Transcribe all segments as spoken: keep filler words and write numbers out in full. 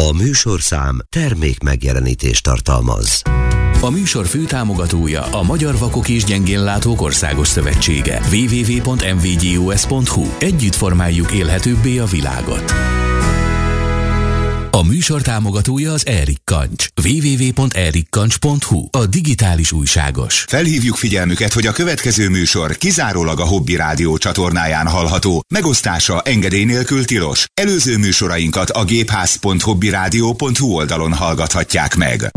A műsorszám termék megjelenítést tartalmaz. A műsor főtámogatója a Magyar Vakok és Gyengénlátók Országos Szövetsége. double-u double-u double-u pont em vé gé o es pont hu. Együtt formáljuk élhetőbbé a világot. A műsor támogatója az Erik Kancs. double-u double-u double-u pont erik kancs pont hu. A digitális újságos. Felhívjuk figyelmüket, hogy a következő műsor kizárólag a Hobby Rádió csatornáján hallható. Megosztása engedély nélkül tilos. Előző műsorainkat a gépház pont hobbyradio pont hu oldalon hallgathatják meg.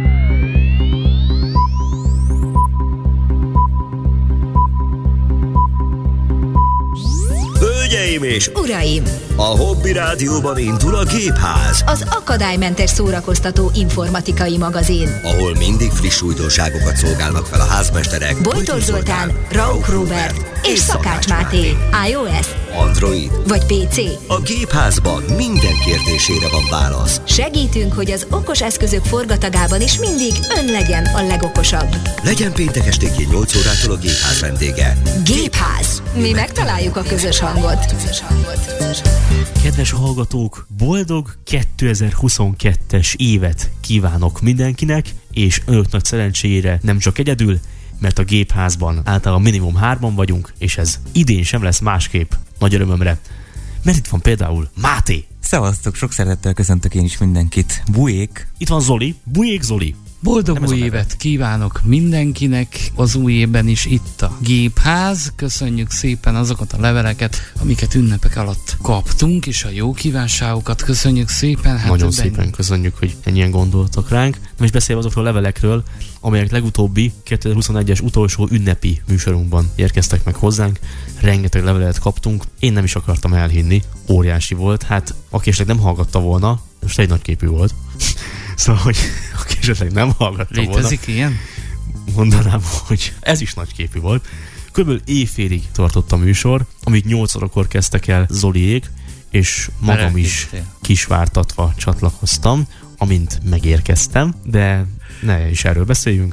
Hölgyeim és uraim! A Hobby Rádióban indul a Gépház, az akadálymentes szórakoztató informatikai magazin, ahol mindig friss újdonságokat szolgálnak fel a házmesterek Bojtor Zoltán, Rauch Róbert és Szakács Máté. iOS, Android vagy pé cé. A Gépházban minden kérdésére van válasz. Segítünk, hogy az okos eszközök forgatagában is mindig ön legyen a legokosabb. Legyen péntek esténként nyolc órától a Gépház vendége. Gépház. Mi megtaláljuk a közös hangot. Kedves hallgatók, boldog kétezer-huszonkettes évet kívánok mindenkinek, és önök nagy szerencsére nem csak egyedül, mert a Gépházban általában minimum hárman vagyunk, és ez idén sem lesz másképp, nagy örömömre. Mert itt van például Máté. Szevasztok, sok szeretettel köszöntök én is mindenkit. Bujék. Itt van Zoli. Bujék Zoli. Boldog új évet kívánok mindenkinek, az új évben is itt a Gépház. Köszönjük szépen azokat a leveleket, amiket ünnepek alatt kaptunk, és a jó kívánságokat köszönjük szépen. Hát Nagyon ben... szépen köszönjük, hogy ennyien gondoltak ránk. Most beszélve azokról a levelekről, amelyek legutóbbi kétezer-huszonegyes utolsó ünnepi műsorunkban érkeztek meg hozzánk. Rengeteg levelet kaptunk, én nem is akartam elhinni, óriási volt. Hát aki esetleg nem hallgatta volna, most egy nagyképű volt. Szóval, hogy aki esetleg nem hallgatta volna. Létezik ilyen? Mondanám, hogy ez is nagyképű volt. Körülbelül éjfélig tartott a műsor, amíg nyolc órakor kezdtek el Zoliék, és magam is kisvártatva csatlakoztam, amint megérkeztem, de ne is erről beszéljünk.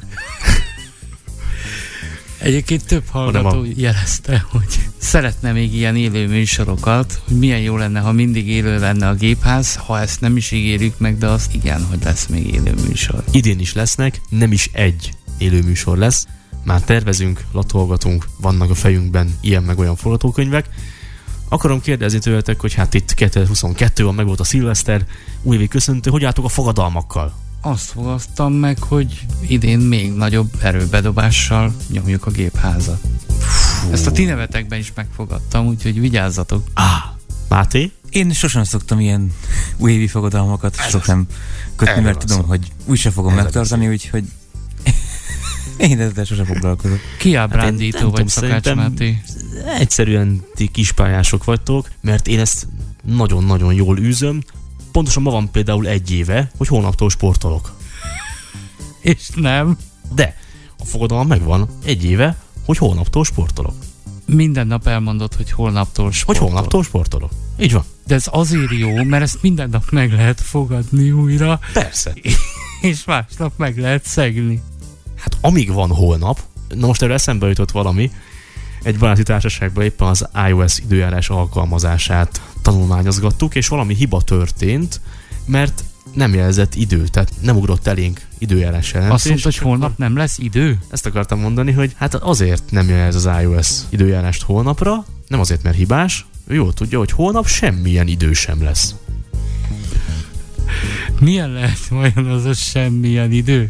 Egyébként több hallgató a... jelezte, hogy szeretne még ilyen élő műsorokat, hogy milyen jó lenne, ha mindig élő lenne a Gépház, ha ezt nem is ígérjük meg, de azt igen, hogy lesz még élő műsor. Idén is lesznek, nem is egy élő műsor lesz, már tervezünk, latolgatunk, vannak a fejünkben ilyen meg olyan forgatókönyvek. Akarom kérdezni tőletek, hogy hát itt kétezer-huszonkettő van, meg volt a szilveszter, újévi köszöntő, hogy álltok a fogadalmakkal? Azt fogadtam meg, hogy idén még nagyobb erőbedobással nyomjuk a Gépházat. Fú. Ezt a ti nevetekben is megfogadtam, úgyhogy vigyázzatok. Ah, Máté? Én sosem szoktam ilyen újévi fogadalmakat sosem kötni, mert tudom, szó. hogy úgyse fogom ez megtartani, úgyhogy én ezzel sosem foglalkozok. Kiábrándító hát vagy, Szakács Máté? Egyszerűen ti kispályások vagytok, mert én ezt nagyon-nagyon jól űzöm. Pontosan ma van például egy éve, hogy holnaptól sportolok. És nem? De a fogadalom megvan egy éve, hogy holnaptól sportolok. Minden nap elmondod, hogy holnaptól sportolok. Hogy holnaptól sportolok. Így van. De ez azért jó, mert ezt minden nap meg lehet fogadni újra. Persze. És másnap meg lehet szegni. Hát amíg van holnap, na most erre eszembe jutott valami, egy baráti társaságban éppen az iOS időjárás alkalmazását tanulmányozgattuk, és valami hiba történt, mert nem jelzett idő, tehát nem ugrott elénk időjárás jelentés. Azt mondta, hogy holnap nem lesz idő? Ezt akartam mondani, hogy hát azért nem jelez az iOS időjárást holnapra, nem azért, mert hibás, ő jól tudja, hogy holnap semmilyen idő sem lesz. Milyen lehet vajon az a semmilyen idő?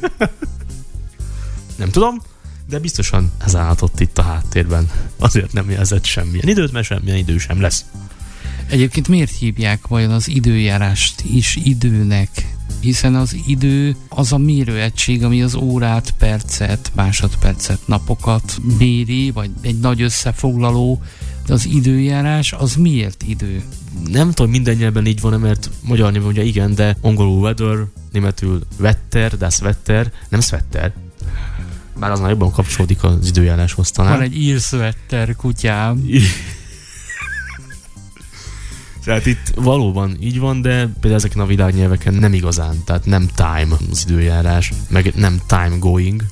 Nem tudom, de biztosan ez állhatott itt a háttérben. Azért nem jelzett semmilyen időt, mert semmilyen idő sem lesz. Egyébként miért hívják vajon az időjárást is időnek? Hiszen az idő az a mérőegység, ami az órát, percet, másodpercet, napokat méri, vagy egy nagy összefoglaló, de az időjárás az miért idő? Nem tudom, minden nyelven így van, mert magyar nyelven ugye igen, de angolul weather, németül wetter, das Wetter, nem sweater. Bár az már jobban kapcsolódik az időjáráshoz talán. Van egy írszvetter kutyám. Tehát itt valóban így van, de például ezeken a világnyelveken nem igazán. Tehát nem time az időjárás, meg nem time going.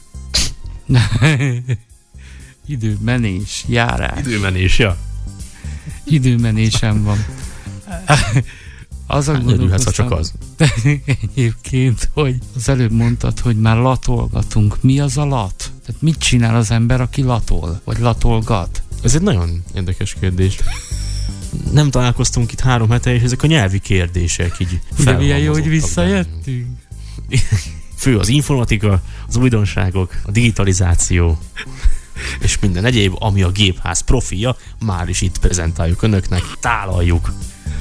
Időmenés, járás. Időmenés, ja. Időmenésem van. Azon hát, örülhetsz, ha csak az. Egyébként, hogy az előbb mondtad, hogy már latolgatunk. Mi az a lat? Tehát mit csinál az ember, aki latol? Vagy latolgat? Ez egy nagyon érdekes kérdés. Nem találkoztunk itt három hete, és ezek a nyelvi kérdések így de milyen jó, hogy visszajöttünk. Fő az informatika, az újdonságok, a digitalizáció, és minden egyéb, ami a Gépház profilja, már is itt prezentáljuk önöknek, tálaljuk.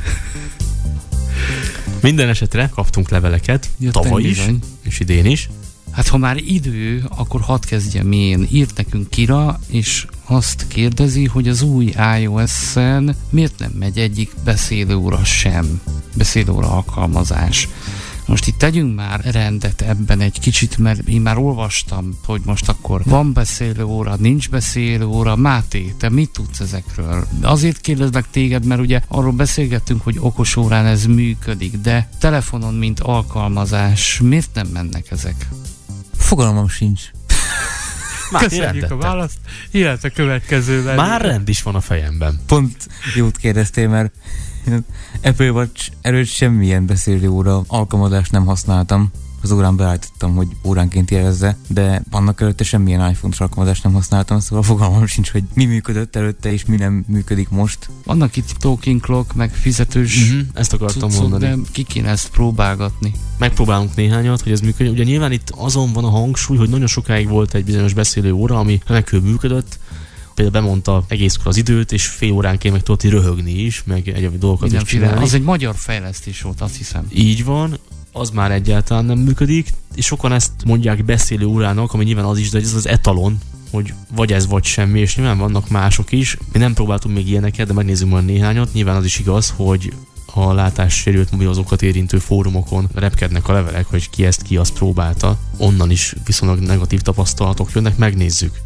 Minden esetre kaptunk leveleket, jöttem tavaly is, bizony. És idén is. Hát ha már idő, akkor hadd kezdjem én. Írt nekünk Kira, és azt kérdezi, hogy az új iOS-en miért nem megy egyik beszélőóra sem. Beszélőóra alkalmazás. Most itt tegyünk már rendet ebben egy kicsit, mert én már olvastam, hogy most akkor van beszélőóra, nincs beszélőóra. Máté, te mit tudsz ezekről? Azért kérdezlek téged, mert ugye arról beszélgettünk, hogy okosórán ez működik, de telefonon, mint alkalmazás, miért nem mennek ezek? Fogalmam sincs. Köszönjük a választ, illetve a következővel. Már rend is van a fejemben. Pont jót kérdeztél, mert Apple Watch erőt semmilyen beszélőóra alkalmazást nem használtam. Az órán beállítottam, hogy óránként jelezze, de annak előtte semmilyen iPhone-os alkalmazást nem használtam, szóval fogalmam sincs, hogy mi működött előtte, és mi nem működik most. Vannak itt Talking Clock, meg fizetős uh-huh, ezt akartam cuccok, mondani. De ki kéne ezt próbálgatni. Megpróbálunk néhányat, hogy ez működjön. Ugye nyilván itt azon van a hangsúly, hogy nagyon sokáig volt egy bizonyos beszélő óra, ami remekül működött. Például bemondta egészkor az időt, és fél óránként meg tudott röhögni is, meg egyéb dolgokat is csinálni. Az egy magyar fejlesztés volt, azt hiszem. Így van, az már egyáltalán nem működik, és sokan ezt mondják beszélő órának, ami nyilván az is, de ez az etalon, hogy vagy ez, vagy semmi, és nyilván vannak mások is. Mi nem próbáltunk még ilyeneket, de megnézzük majd néhányat. Nyilván az is igaz, hogy a látássérült mobilozókat érintő fórumokon repkednek a levelek, hogy ki ezt, ki azt próbálta. Onnan is viszonylag negatív tapasztalatok jönnek, megnézzük.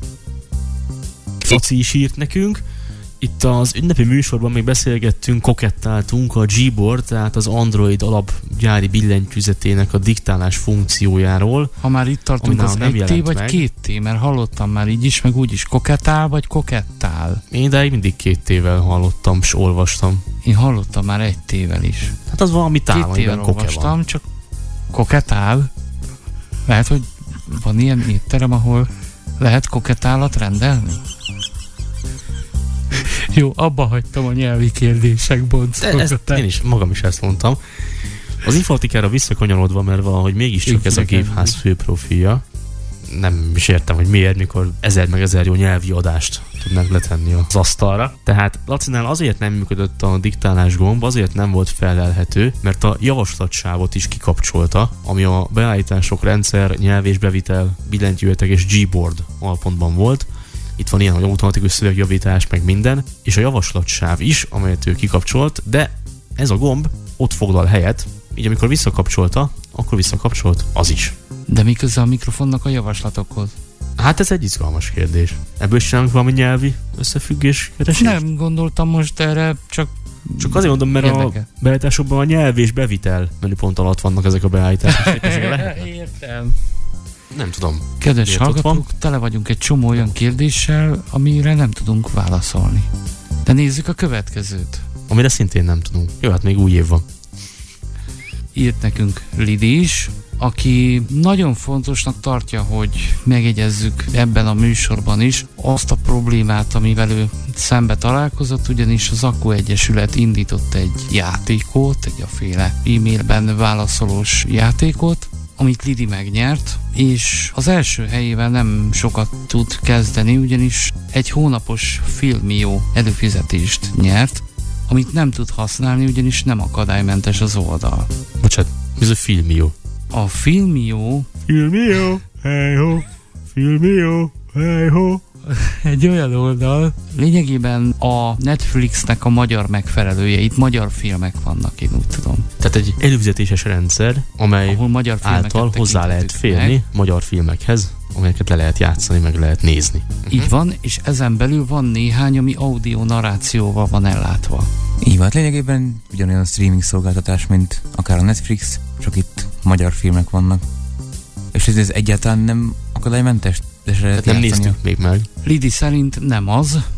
Laci is írt nekünk. Itt az ünnepi műsorban még beszélgettünk, kokettáltunk a Gboard, tehát az Android alapgyári billentyűzetének a diktálás funkciójáról. Ha már itt tartunk, az egy T vagy meg. Két T, mert hallottam már így is, meg úgy is. Kokettál vagy kokettál? Én idáig mindig két T-vel hallottam, s olvastam. Én hallottam már egy T-vel is. Hát az valami tál, amiben koke olvastam, van. Csak kokettál? Lehet, hogy van ilyen étterem, ahol lehet kokettálat rendelni? Jó, abba hagytam a nyelvi kérdések boncot. Én is, magam is ezt mondtam. Az informatikára visszakanyarodva, mert valahogy mégiscsak Én ez a Gépház fő profilja. Nem is értem, hogy miért, mikor ezer meg ezer jó nyelvi adást tudnak letenni az asztalra. Tehát Lacinál azért nem működött a diktálás gomb, azért nem volt felelhető, mert a javaslatsávot is kikapcsolta, ami a beállítások, rendszer, nyelvésbevitel, billentyűzetek és Gboard alpontban volt. Itt van ilyen, hogy automatikus szövegjavítás, meg minden, és a javaslatsáv is, amelyet ő kikapcsolt, de ez a gomb ott foglal helyet, így amikor visszakapcsolta, akkor visszakapcsolt az is. De mi köze a mikrofonnak a javaslatokhoz? Hát ez egy izgalmas kérdés. Ebből is csinálunk valami nyelvi összefüggés keresést? Nem gondoltam most erre, csak Csak azért mondom, mert érdekel. A beállításokban a nyelv és bevitel menüpont alatt vannak ezek a beállítások. Értem. Nem tudom. Kedves hallgatók, tele vagyunk egy csomó olyan kérdéssel, amire nem tudunk válaszolni. De nézzük a következőt. Amire szintén nem tudunk. Jó, hát még új év van. Írt nekünk Lidi is, aki nagyon fontosnak tartja, hogy megjegyezzük ebben a műsorban is azt a problémát, amivel ő szembe találkozott, ugyanis az Akku Egyesület indított egy játékot, egy aféle e-mailben válaszolós játékot, amit Lidi megnyert, és az első helyével nem sokat tud kezdeni, ugyanis egy hónapos Filmio előfizetést nyert, amit nem tud használni, ugyanis nem akadálymentes az oldal. Bocsánat, ez a Filmio. A Filmio... Filmio, hey ho, Filmio, hey ho. Egy olyan oldal, lényegében a Netflixnek a magyar megfelelője, itt magyar filmek vannak, én úgy tudom. Tehát egy előfizetéses rendszer, amely ahol magyar által hozzá lehet férni meg. magyar filmekhez, amelyeket le lehet játszani, meg lehet nézni. Így uh-huh. van, és ezen belül van néhány, ami audio narrációval van ellátva. Így van, lényegében ugyanolyan streaming szolgáltatás, mint akár a Netflix, csak itt magyar filmek vannak. És ez, ez egyáltalán nem akadálymentes? Hát nem néztük még meg. Lidi szerint nem az,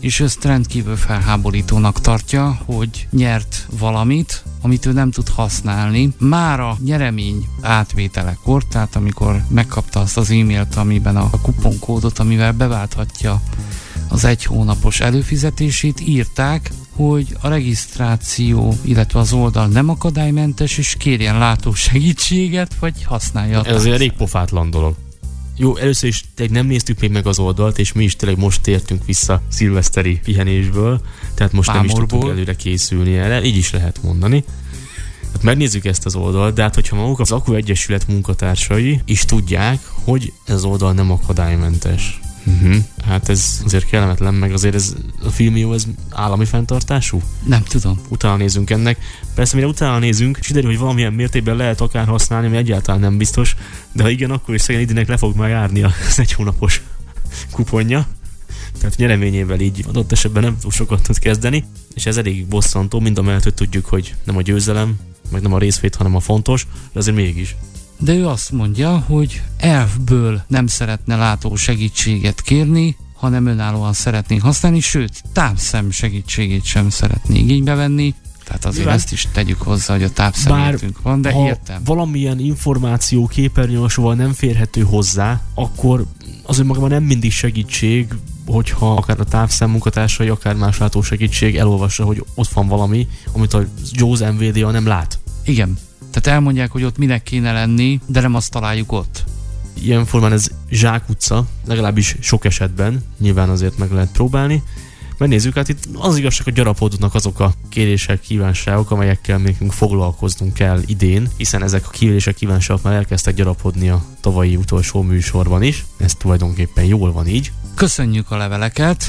és ezt rendkívül felháborítónak tartja, hogy nyert valamit, amit ő nem tud használni. Már a nyeremény átvételekor, tehát amikor megkapta azt az e-mailt, amiben a kuponkódot, amivel beválthatja az egy hónapos előfizetését, írták, hogy a regisztráció, illetve az oldal nem akadálymentes, és kérjen látósegítséget, vagy használja. Ez azért elég pofátlan dolog. Jó, először is tényleg nem néztük még meg az oldalt, és mi is tényleg most tértünk vissza szilveszteri pihenésből, tehát most Pámorból. Nem is tudtunk előre készülni erre, így is lehet mondani. Hát megnézzük ezt az oldalt, de hát hogyha maguk az Akku Egyesület munkatársai is tudják, hogy ez az oldal nem akadálymentes. Uh-huh. Hát ez azért kellemetlen, meg azért ez a Filmio, ez állami fenntartású? Nem tudom. Utána nézünk ennek. Persze, mire utána nézünk, és kiderül, hogy valamilyen mértékben lehet akár használni, ami egyáltalán nem biztos, de ha igen, akkor is szegény Idinek le fog már járni az egy hónapos kuponja. Tehát nyereményével így adott esetben nem túl sokat tud kezdeni, és ez elég bosszantó, mind a mellett, hogy tudjuk, hogy nem a győzelem, meg nem a részvét, hanem a fontos, de azért mégis. De ő azt mondja, hogy elfből nem szeretne látó segítséget kérni, hanem önállóan szeretné használni, sőt, távszem segítségét sem szeretné igénybe venni. Tehát azért Mivel? Ezt is tegyük hozzá, hogy a távszemértünk van, de ha értem. Valamilyen információ képernyősóval nem férhető hozzá, akkor az önmagában nem mindig segítség, hogyha akár a távszem munkatársai, akár más látó segítség elolvassa, hogy ott van valami, amit a JAWS em vé dé á nem lát. Igen. Tehát elmondják, hogy ott minek kéne lenni, de nem azt találjuk ott. Ilyen formán ez zsákutca, legalábbis sok esetben, nyilván azért meg lehet próbálni. Megnézzük, hát itt az igazság, hogy gyarapodnak azok a kérések, kívánságok, amelyekkel nekünk foglalkoznunk kell idén, hiszen ezek a kérések, kívánságok már elkezdtek gyarapodni a tavalyi utolsó műsorban is. Ez tulajdonképpen jól van így. Köszönjük a leveleket,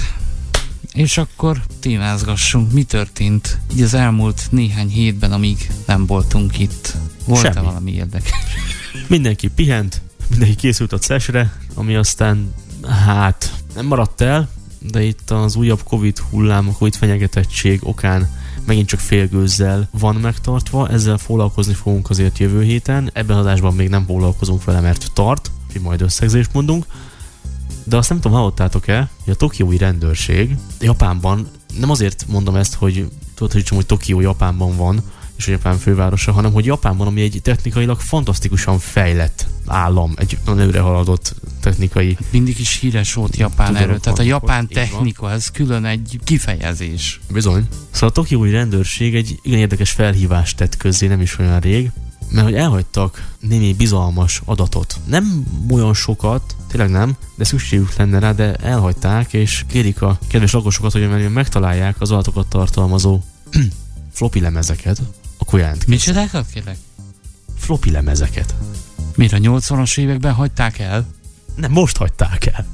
és akkor témázgassunk, mi történt így az elmúlt néhány hétben, amíg nem voltunk itt. Volt-e Semmi. Valami érdekes? Mindenki pihent, mindenki készült a cé e es-re, ami aztán hát nem maradt el, de itt az újabb Covid hullám, a Covid fenyegetettség okán megint csak félgőzzel van megtartva, ezzel foglalkozni fogunk azért jövő héten, ebben az adásban még nem foglalkozunk vele, mert tart, hogy majd összegzést mondunk, de azt nem tudom, hallottátok-e, hogy a tokiói rendőrség Japánban, nem azért mondom ezt, hogy tudod, hogy, hogy Tokió Japánban van, és a Japán fővárosa, hanem hogy Japánban, ami egy technikailag fantasztikusan fejlett állam, egy nagyon előre haladott technikai... Hát mindig is híres volt Japán erről, tehát a japán technika, ez külön egy kifejezés. Bizony. Szóval a tokiói rendőrség egy igen érdekes felhívást tett közzé nem is olyan rég, mert hogy elhagytak némi bizalmas adatot. Nem olyan sokat, tényleg nem, de szükségük lenne rá, de elhagyták, és kérik a kedves lakosokat, hogy megtalálják az adatokat tartalmazó floppy lemezeket, akkor jelentkezzen. Mit csinálják, kérlek? Floppy lemezeket. Mire a nyolcvanas években hagyták el? Nem, most hagyták el.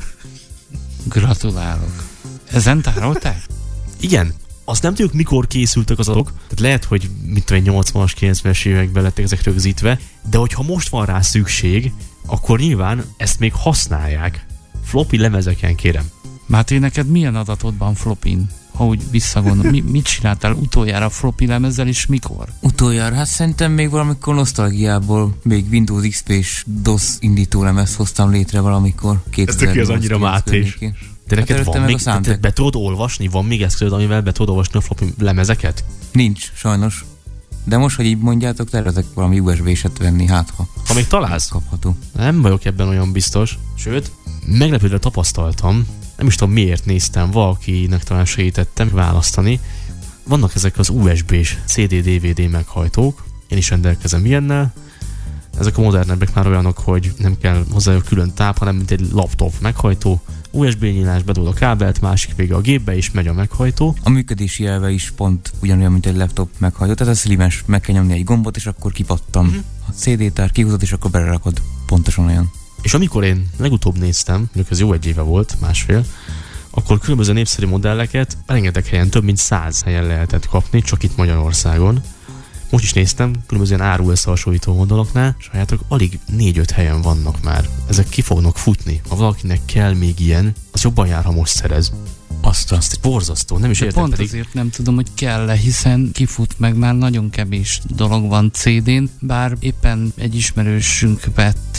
Gratulálok. Ezen tárolták? Igen. Azt nem tudjuk, mikor készültek az adatok. Tehát lehet, hogy mit tudom, nyolcvanas, kilencvenes években lettek ezek rögzítve, de hogyha most van rá szükség, akkor nyilván ezt még használják. Floppy lemezeken, kérem. Máté, neked milyen adatodban floppin? Ha úgy visszagondolom, Mi, mit csináltál utoljára floppy lemezzel, és mikor? Utoljára? Hát szerintem még valamikor nosztalgiából még Windows iksz pé-s DOS indító lemez hoztam létre valamikor. Ez tök az annyira Mátés. De neked hát van még, te be tudod olvasni? Van még eszközöd, amivel be tudod olvasni a floppy lemezeket? Nincs, sajnos. De most, hogy így mondjátok, tervezek valami u es bé-set venni, hát ha. Ha még találsz? Kapható. Nem vagyok ebben olyan biztos. Sőt, meglepődve tapasztaltam, nem is tudom miért néztem, valakinek talán segítettem választani. Vannak ezek az u es bé-s cé dé dé vé dé meghajtók, én is rendelkezem ilyennel. Ezek a modernebbek már olyanok, hogy nem kell hozzájuk külön táp, hanem mint egy laptop meghajtó. u es bé nyílás, bedugod a kábelt, másik vége a gépbe, és megy a meghajtó. A működési elve is pont ugyanolyan, mint egy laptop meghajtó. Tehát a slimes, meg kell nyomni egy gombot, és akkor kipattam. Mm-hmm. A cé dé-tár kihúzod, és akkor belerakod. Pontosan olyan. És amikor én legutóbb néztem, mondjuk ez jó egy éve volt, másfél, akkor különböző népszerű modelleket rengeteg helyen, több mint száz helyen lehetett kapni, csak itt Magyarországon. Most is néztem, különböző ilyen áru összehasonlító oldalaknál, és halljátok, alig négy-öt helyen vannak már. Ezek ki fognak futni. Ha valakinek kell még ilyen, az jobban jár, ha most szerez. Azt, azt borzasztó, nem is értem. Pont pedig. Azért nem tudom, hogy kell-e, hiszen kifut meg már nagyon kevés dolog van cé dén, bár éppen egy ismerősünk vett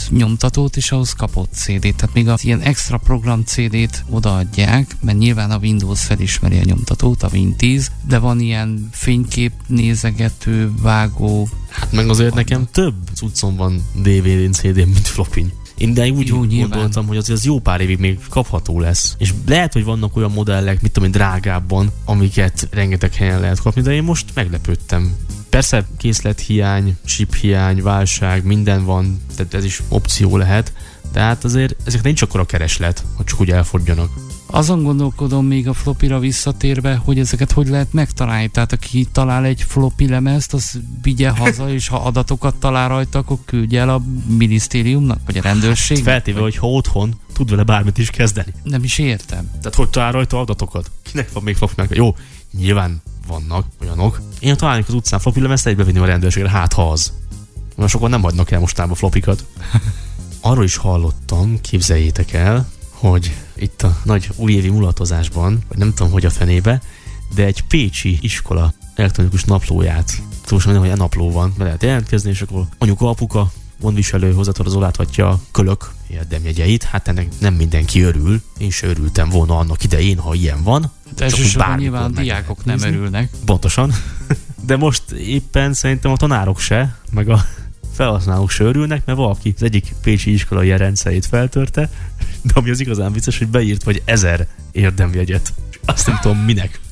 nyomtatót, és ahhoz kapott cé dét. Tehát még az ilyen extra program cé dét odaadják, mert nyilván a Windows felismeri a nyomtatót, a Win tíz, de van ilyen fénykép nézegető, vágó. Hát meg azért nekem több cuccom van dé vé dén, cé dén, mint flopin. Én de úgy jó, gondoltam, hogy azért az jó pár évig még kapható lesz. És lehet, hogy vannak olyan modellek, mit tudom én, drágábban, amiket rengeteg helyen lehet kapni, de én most meglepődtem. Persze készlethiány, chip hiány, válság, minden van, tehát ez is opció lehet, de hát azért ezek nincs akkora kereslet, hogy csak úgy elfordjanak. Azon gondolkodom még a flopira visszatérve, hogy ezeket hogy lehet megtalálni. Tehát aki talál egy floppy lemezt, az vigye haza, és ha adatokat talál rajta, akkor küldje el a minisztériumnak, vagy a rendőrségnek. Feltéve, hogy ha otthon tud vele bármit is kezdeni. Nem is értem. Tehát hogy talál rajta adatokat? Kinek van még floppy meg? Jó, nyilván vannak olyanok. Én találnék az utcán floppy lemezt, egybevinni a rendőrségre, hát ha az. Mert sokan nem hagynak el mostában floppikat. Arról is hallottam, képzeljétek el, hogy itt a nagy újévi mulatozásban, vagy nem tudom, hogy a fenébe, de egy pécsi iskola elektronikus naplóját, tudom sem, hogy e napló van, be lehet jelentkezni, és akkor anyuka, apuka, gondviselő hozzátartozoláthatja a kölök érdemjegyeit, hát ennek nem mindenki örül, én se örültem volna annak idején, ha ilyen van. De elsősorban nyilván a diákok nem örülnek. Pontosan. De most éppen szerintem a tanárok se, meg a felhasználók se örülnek, mert valaki az egyik pécsi iskola ilyen rendszerét feltörte, de ami az igazán vicces, hogy beírt vagy ezer érdemjegyet. Azt nem tudom minek.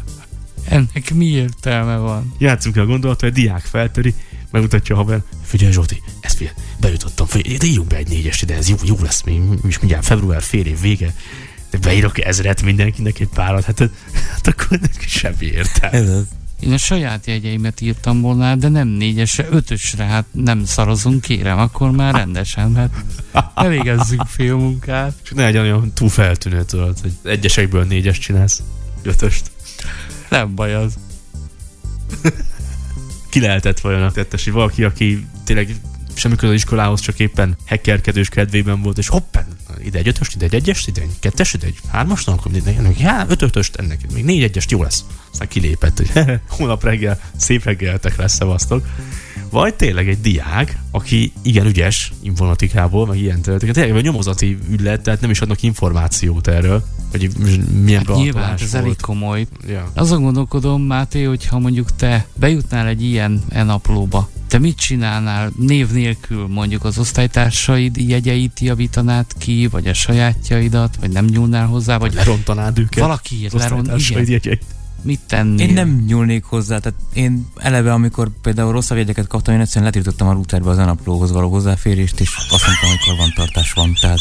Ennek mi értelme van? Játszunk el a gondolat, hogy a diák feltöri, megmutatja a haver. Figyelj Zsolti, ezt figyelj, bejutottam, figyelj, de írjunk be egy négyest ide, ez jó, jó lesz még, és mindjárt február fél év vége, de beírok ezret mindenkinek egy párat, hát, hát akkor neki semmi értelme. Ez az. Én a saját jegyeimet írtam volna, de nem négyesre, ötösre, hát nem szarozunk, kérem, akkor már rendesen, hát elégezzünk fél munkát. És ne legyen olyan túl feltűnő tudod, hogy egyesekből négyest csinálsz, ötöst. Nem baj az. Ki lehetett vajon a tettesi? Valaki, aki tényleg semmi köze az iskolához, csak éppen hackerkedős kedvében volt, és hoppen, ide egy ötöst, ide egy egyest, ide egy kettest, ide egy hármast, akkor ennek, hát öt ötöst, ennek még négy egyest, jó lesz. Aztán kilépett, hogy hónap reggel, szép reggeltek lesz, szevasztok. Vagy tényleg egy diák, aki igen ügyes informatikából, meg ilyen területeket, tényleg egy nyomozati ügylet, tehát nem is adnak információt erről, hogy milyen hát nyilván, ez elég komoly. Ja. Azon gondolkodom, Máté, hogy ha mondjuk te bejutnál egy ilyen e-naplóba, te mit csinálnál név nélkül, mondjuk az osztálytársaid jegyeit javítanád ki, vagy a sajátjaidat, vagy nem nyúlnál hozzá, vagy lerontanád őket. Valaki leron, igen. Mit tennél? Én nem nyúlnék hozzá, tehát én eleve, amikor például rosszabb jegyeket kaptam, én egyszerűen letiltottam a routerbe az e-naplóhoz való hozzáférést, és azt mondtam, hogy karbantartás van, tehát...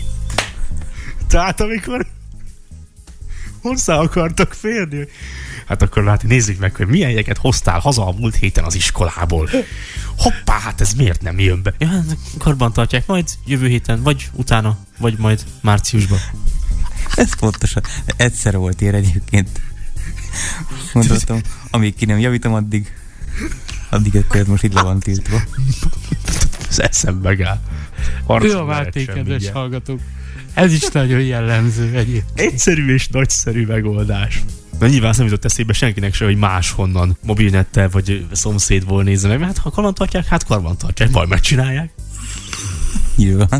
Tehát amikor hozzá akartak férni, hát akkor látni, nézzük meg, hogy milyen jegyeket hoztál haza a múlt héten az iskolából. Hoppá, hát ez miért nem jön be? Ja, karbantartják majd jövő héten, vagy utána, vagy majd márciusban. Ez pontosan. Egyszer volt ilyen egyébként. Mondottam, amíg ki nem javítom, addig addig ekkor most itt le van tiltva. Az eszem megáll. Ő a Máté, kedves hallgatók. Ez is nagyon jellemző egyébként. Egyszerű és nagyszerű megoldás. De nyilván nem jutott eszébe senkinek se, hogy máshonnan mobilnettel vagy szomszédból nézze meg, mert hát ha karbantartják, hát karbantartják, majd megcsinálják. Nyilván.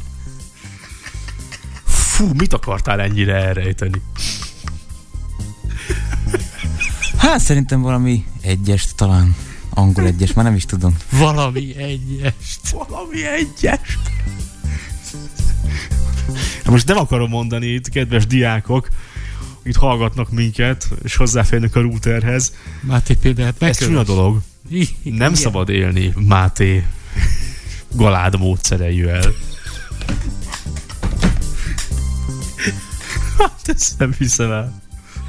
Fú, mit akartál ennyire elrejteni? Hát szerintem valami egyest, talán angol egyes, már nem is tudom. Valami egyest. Valami egyest. Most nem akarom mondani itt, kedves diákok, itt hallgatnak minket, és hozzáférnek a routerhez. Máté például ez csúnya dolog. Nem szabad élni Máté galád módszereivel. Hát ezt nem hiszem el.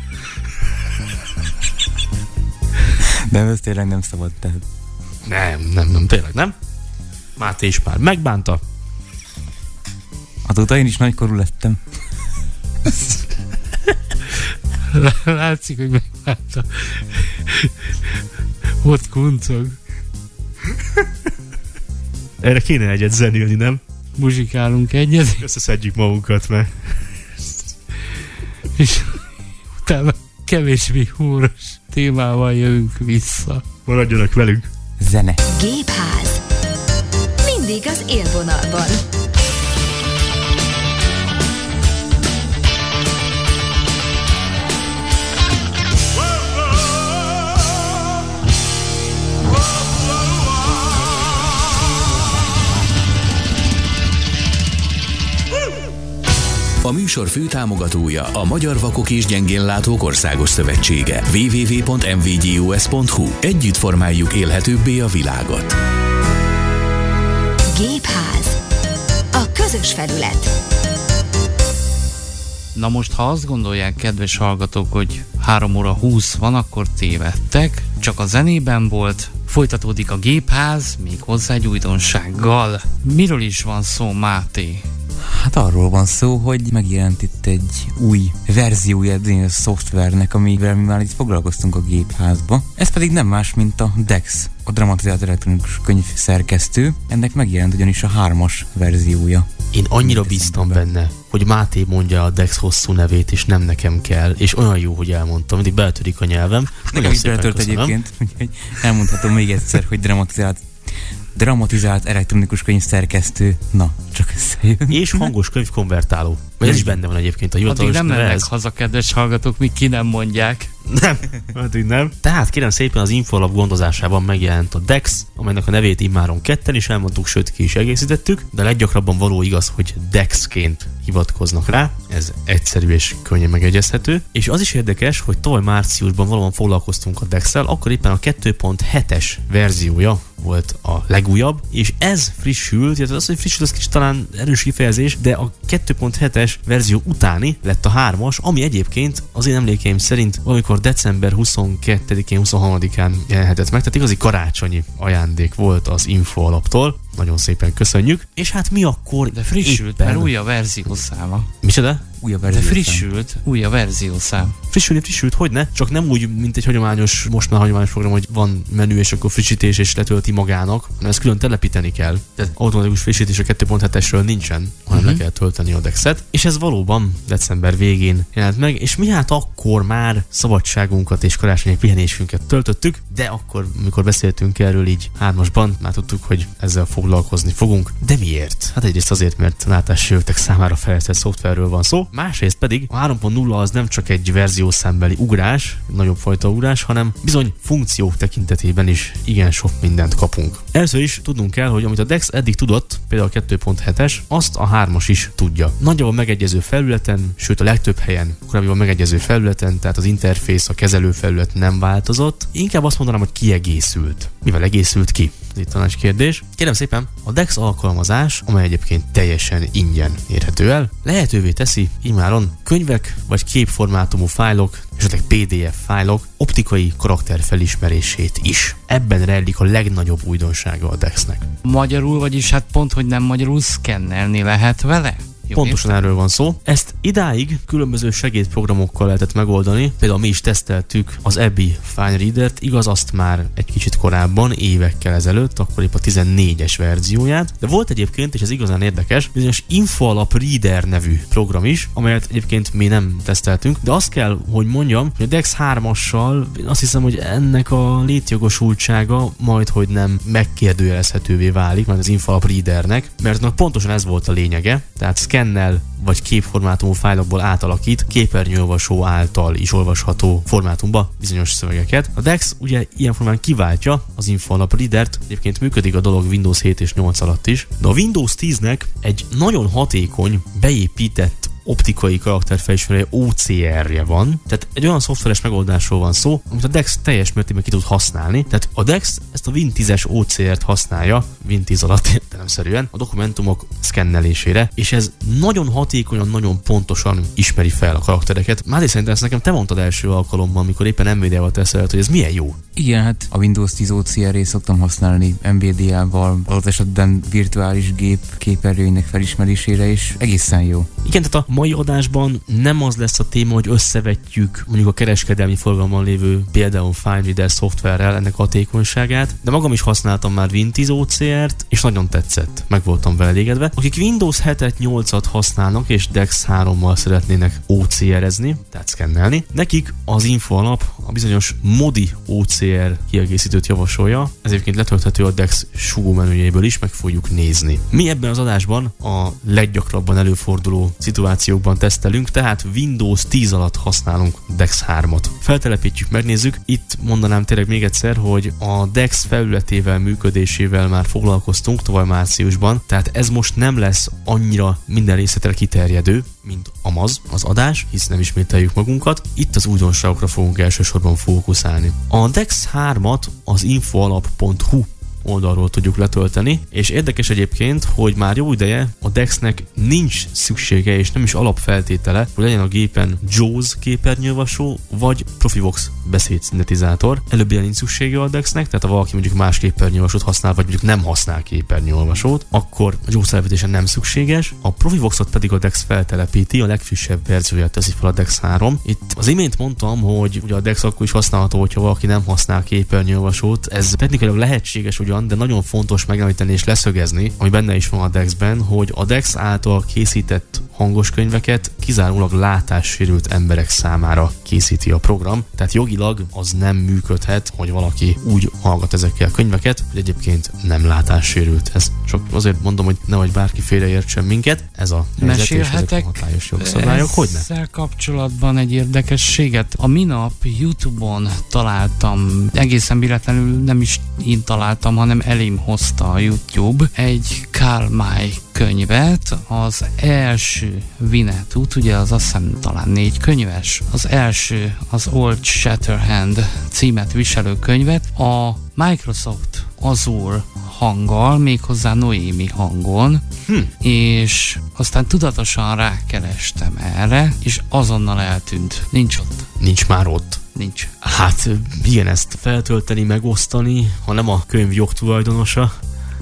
De ez tényleg nem szabad, tehát. Nem, nem, nem, tényleg nem. Máté is már megbánta. Azóta én is nagykorú lettem. Látszik, hogy megbánta. Ott kuncog. Erre kéne egyet zenélni, nem? Muzsikálunk egyet. Összeszedjük magunkat, mert... És utána kevésbé húros témával jövünk vissza. Maradjanak velünk. Zene. Gépház. mindig az élvonalban. A műsor főtámogatója a Magyar Vakok és Gyengénlátók Országos Szövetsége. double-u double-u double-u pont em vé gé u es pont hu. Együtt formáljuk élhetőbbé a világot. Gépház. A közös felület. Na most, ha azt gondolják, kedves hallgatók, hogy három óra húsz van, akkor tévedtek. Csak a zenében volt. Folytatódik a Gépház, még hozzá egy újdonsággal. Miről is van szó, Máté? Hát arról van szó, hogy megjelent itt egy új verziója a szoftvernek, amivel mi már itt foglalkoztunk a Gépházba. Ez pedig nem más, mint a dé e iksz, a dramatizált elektronikus könyv szerkesztő. Ennek megjelent ugyanis a hármas verziója. Én annyira bíztam benne, hogy Máté mondja a dé e iksz hosszú nevét, és nem nekem kell, és olyan jó, hogy elmondtam, mindig beletörik a nyelvem. Nekem is beletört egyébként, úgyhogy elmondhatom még egyszer, hogy dramatizált dramatizált elektronikus könyv szerkesztő. Na, csak összejön. És hangos könyvkonvertáló. Vagy ez is benne van egyébként a hivatalos neve. Addig nem neve mennek haza, kedves hallgatók, míg ki nem mondják. Nem, addig nem. Tehát kérem szépen, az Infolab gondozásában megjelent a dé e iksz, amelynek a nevét immáron ketten is elmondtuk, sőt ki is egészítettük, de leggyakrabban való igaz, hogy dé e iksz-ként hivatkoznak rá. Ez egyszerű és könnyen megegyezhető. És az is érdekes, hogy tavaly márciusban valóban foglalkoztunk a dé e iksz-szel, akkor éppen a kettő pont hetes verziója volt a legújabb, és ez frissült, illetve az, hogy frissült, az kicsit talán erős kifejezés, de a kettő pont hetes verzió utáni lett a hármas, ami egyébként az én emlékeim szerint valamikor december huszonkettedikén, huszonharmadikán jelenhetett meg, tehát igazi karácsonyi ajándék volt az Info alaptól. Nagyon szépen köszönjük. És hát mi akkor De frissült, éppen... mert új a verziószáma. Micsoda? Új a De verziószám. frissült, új a verziószám. Frissülni frissült, hogyne? Csak nem úgy, mint egy hagyományos, most már hagyományos program, hogy van menü, és akkor frissítés, és letölti magának, hanem ezt külön telepíteni kell. Tehát automatikus frissítés a kettő pont hetesről nincsen, hanem uh-huh. le kell tölteni a dé e iksz-et. És ez valóban december végén jelent meg, és mi hát akkor már szabadságunkat és karácsonyi pihenésünket töltöttük, de akkor, amikor beszéltünk erről így hármasban, már tudtuk, hogy ezzel foglalkozni fogunk. De miért? Hát egyrészt azért, mert látássérültek számára fejlesztett szoftverről van szó, másrészt pedig a három pont nulla az nem csak egy verziószámbeli ugrás, nagyobb fajta ugrás, hanem bizony funkciók tekintetében is igen sok mindent kapunk. Először is tudnunk kell, hogy amit a dé e iksz eddig tudott, például a kettő pont hetes, azt a hármas is tudja. Nagyjából megegyező felületen, sőt a legtöbb helyen korábban megegyező felületen, tehát az interfész, a kezelő felület nem változott. Inkább azt mondanám, hogy kiegészült. Mivel egészült ki? Itt a nagy kérdés. Kérem szépen, a dé e iksz alkalmazás, amely egyébként teljesen ingyen érhető el, lehetővé teszi immáron könyvek vagy képformátumú fájlok, esetleg pé dé ef fájlok optikai karakter felismerését is. Ebben rejlik a legnagyobb újdonsága a dé e iksz-nek. Magyarul, vagyis hát pont, hogy nem magyarul, szkennelni lehet vele? Jó, Pontosan értem? Erről van szó. Ezt idáig különböző segédprogramokkal lehetett megoldani. Például mi is teszteltük az Abby Fine Reader-t, igaz, azt már egy kicsit korábban, évekkel ezelőtt, akkor épp a tizennégyes verzióját. De volt egyébként, és ez igazán érdekes, bizonyos InfoAlap Reader nevű program is, amelyet egyébként mi nem teszteltünk, de azt kell, hogy mondjam, hogy a dé e iksz hármassal azt hiszem, hogy ennek a létjogosultsága majd, hogy nem megkérdőjelezhetővé válik, mert az InfoAlap Readernek, mert pontosan ez volt a lényege, tehát szkennel vagy képformátumú fájlokból átalakít képernyőolvasó által is olvasható formátumba bizonyos szövegeket. A dé e iksz ugye ilyen formán kiváltja az InfoAlap Reader-t, egyébként működik a dolog Windows hét és nyolc alatt is, de a Windows tíznek egy nagyon hatékony, beépített optikai karakterfelismerő o cé er-je van, tehát egy olyan szoftveres megoldásról van szó, amit a dé e iksz teljes mértékben ki tud használni. Tehát a dé e iksz ezt a Win tízes o cé er-t használja, Win tíz alatt értelemszerűen, a dokumentumok szkennelésére, és ez nagyon hatékonyan, nagyon pontosan ismeri fel a karaktereket. Máté, szerintem ezt nekem te mondtad első alkalommal, amikor éppen en vé dé á-val teszelt, hogy ez milyen jó. Igen, hát a Windows tíz o cé er-ét szoktam használni en vé dé á-val, az esetben virtuális gép képernyőinek felismerésére is egészen jó. Igen, tehát a mai adásban nem az lesz a téma, hogy összevetjük mondjuk a kereskedelmi forgalomban lévő például FileReader szoftverrel ennek hatékonyságát, de magam is használtam már Windows o cé er-t, és nagyon tetszett, meg voltam vele elégedve. Akik Windows hetet, nyolcat használnak, és dex hárommal szeretnének o cé er-ezni, tehát szkennelni, nekik az info alap a bizonyos Modi o cé er kiegészítőt javasolja, ez egyébként letölthető a dex sugó menüjéből is, meg fogjuk nézni. Mi ebben az adásban a leggyakrabban előforduló szituációkban tesztelünk, tehát Windows tíz alatt használunk dex hármat. Feltelepítjük, megnézzük. Itt mondanám tényleg még egyszer, hogy a dex felületével, működésével már foglalkoztunk tavaly márciusban, tehát ez most nem lesz annyira minden részletre kiterjedő, mint a maz, az adás, hisz nem ismételjük magunkat. Itt az újdonságokra fogunk elsősorban fókuszálni. A dex hármat az infoalap pont hu oldalról tudjuk letölteni, és érdekes egyébként, hogy már jó ideje a dexnek nincs szüksége és nem is alapfeltétele, hogy legyen a gépen JAWS képernyőolvasó vagy Profivox beszédszintetizátor. Előbbire nincs szüksége a dexnek, tehát ha valaki mondjuk más képernyőolvasót használ, vagy mondjuk nem használ képernyőolvasót, akkor a JAWS telepítése nem szükséges. A Profivoxot pedig a dex feltelepíti, a legfrissebb verzióját teszi fel a dex három. Itt az imént mondtam, hogy ugye a dex akkor is használható, hogyha valaki nem használ képernyőolvasót. Ez technikailag lehetséges ugyan, de nagyon fontos megemlíteni és leszögezni, ami benne is van a dexben, hogy a dex által készített hangos könyveket kizárólag látássérült emberek számára készíti a program, tehát jogilag az nem működhet, hogy valaki úgy hallgat ezekkel a könyveket, hogy egyébként nem látássérült. Ez csak azért mondom, hogy nehogy bárki félreértsen minket, ez a helyzet és ezek a hatályos jogszabályok. Hogyne? Ezzel kapcsolatban egy érdekességet. A minap YouTube-on találtam, egészen véletlenül nem is én találtam, hanem elém hozta a YouTube egy Karl May könyvet, az első Winnetout, ugye az azt hiszem talán négy könyves, az első az Old Shatterhand címet viselő könyvet, a Microsoft Azure hanggal, méghozzá Noémi hangon, hm. és aztán tudatosan rákerestem erre, és azonnal eltűnt. Nincs ott. Nincs már ott. Nincs. Hát igen, ezt feltölteni, megosztani, ha nem a könyv jogtulajdonosa,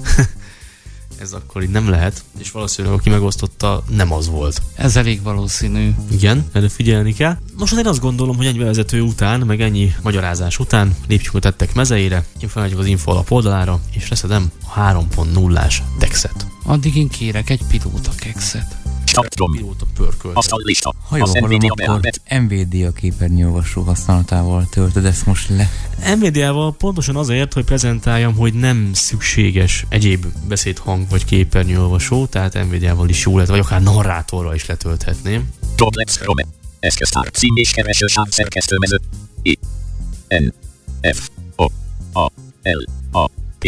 ez akkor így nem lehet, és valószínűleg aki megosztotta, nem az volt. Ez elég valószínű. Igen, erre figyelni kell. Most én azt gondolom, hogy ennyi bevezető után, meg ennyi magyarázás után lépjük a tettek mezeire, én felmegyek az info-alap oldalára, és leszedem a három pont nullás dexet. Addig én kérek egy pilóta kekszet. Pilóta pörkölt. Ha jól hallom, akkor en vé dé á képernyőolvasó használatával töltöd ezt most le. en vé dé á-val pontosan azért, hogy prezentáljam, hogy nem szükséges egyéb beszédhang vagy képernyőolvasó, tehát en vé dé á-val is jó lehet, vagy akár narrátorra is letölthetném. Doblex Chrome. Eszköztár. Cím és keresősáv szerkesztőmező. I. N. F. O. A. L. A. P.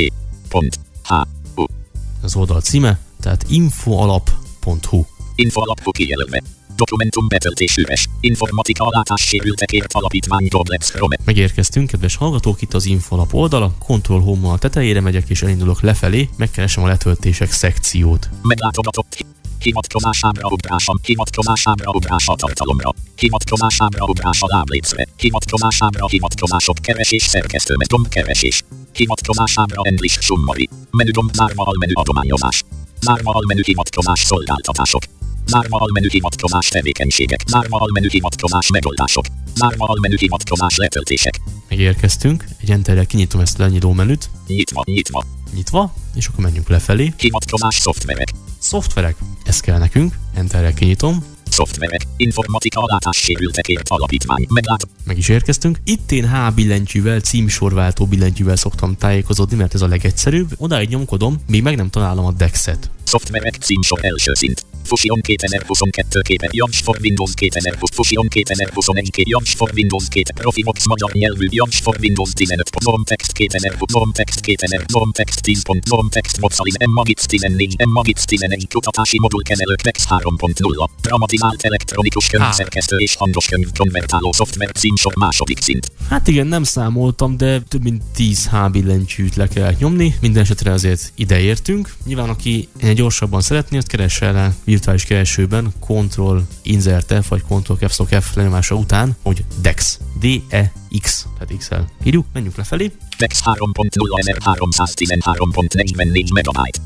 H. U. Az oldal címe, tehát infoalap pont hu. Infoalap kijelölve. Dokumentum betöltés üres. Informatika látássérültekért alapítvány Doblex Chrome. Megérkeztünk, kedves hallgatók, itt az Infoalap oldala. Control Home-mal tetejére megyek és elindulok lefelé, megkeresem a letöltések szekciót. Meglátogatott. Hivatkozásábra ugrása, hivatkozásábra ugrása tartalomra, hivatkozásábra ugrása láblécre, hivatkozásábra hivatkozások keresés szerkesztőme dombkeresés, hivatkozásábra English summary, menüdomb zárva almenü adományozás, zárva almenü hivatkozás szolgáltatások, zárva almenü hivatkozás tevékenységek, zárva almenü hivatkozás megoldások, zárva almenü hivatkozás letöltések. Megérkeztünk, egy enterrel kinyitom ezt a lenyitó menüt. Nyitva, nyitva. Nyitva, és akkor menjünk lefelé. Hivatkozás szoftverek. Szoftverek, ez kell nekünk, enterrel kinyitom. Szoftverek, informatika látássérültekért alapítvány, meglát. Meg is érkeztünk. Itt én H billentyűvel, címsorváltó billentyűvel szoktam tájékozódni, mert ez a legegyszerűbb. Odáig nyomkodom, még meg nem találom a dexet. Szoftverek címsor első szint. Fusion kétezer-huszonkettő képer Jans for Windows kétezer-húsz Fusion kétezer-huszonegy Jans for Windows két Profivox magyar nyelvű Jans for Windows tizenöt Nomtext kétezer-húsz Nomtext kétezer Nomtext tíz Nomtext Mozalin Emmagit tizennégy Emmagit tizenegy kutatási modulkezelők dex három pont nulla dramatizált elektronikus könyvszerkesztő és hangos könyvkonvertáló szoftver címsor második szint. Hát igen, nem számoltam, de több mint tíz H billentyűt le kell nyomni. Minden esetre azért ide értünk. Nyilván aki gyorsabban szeretné, azt keresse el virtuális keresőben Ctrl Insert F vagy Ctrl Caps Lock F lenyomása után, hogy dex. D E X, tehát X el. Írjuk, menjünk lefelé. dex három pont nulla ezer háromszáztizenhárom pont negyvennégy megabyte.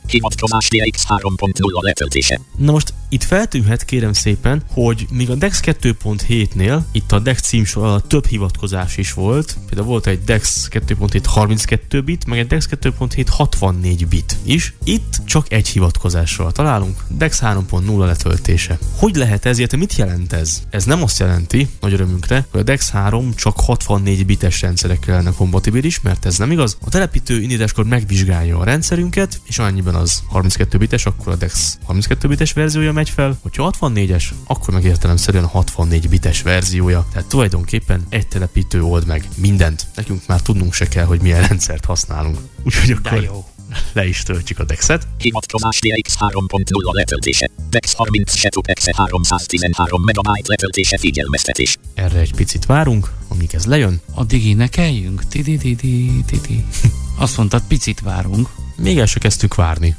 Hivatkozás dé iksz három pont nulla letöltése. Na most itt feltűnhet kérem szépen, hogy míg a dex kettő pont hétnél itt a dex címsor alatt több hivatkozás is volt. Például volt egy dex kettő pont hét harminckettő bit, meg egy dex kettő pont hét hatvannégy bit is. Itt csak egy hivatkozással találunk, dex három pont nulla letöltése. Hogy lehet ez, illetve mit jelent ez? Ez nem azt jelenti, nagy örömünkre, hogy a dex három csak hatvannégy bites rendszerekkel lenne kompatibilis, mert ez nem igaz. A telepítő indításkor megvizsgálja a rendszerünket, és annyiben az harminckettő bites, akkor a dex harminckettő bites verziója megy fel, hogyha hatvannégyes, akkor meg értelemszerűen a hatvannégy bites verziója. Tehát tulajdonképpen egy telepítő old meg mindent. Nekünk már tudnunk se kell, hogy milyen rendszert használunk. Úgyhogy akkor jó. Le is töltjük a dexet. Hivatkozás dé iksz három pont nulla letöltése. dex harminc setup exe háromszáztizenhárom megabyte letöltése figyelmeztetés. Erre egy picit várunk, amíg ez lejön. Addig énekeljünk? Ti-di-di-di-di-di. Azt mondtad, picit várunk. Még el se kezdtük várni.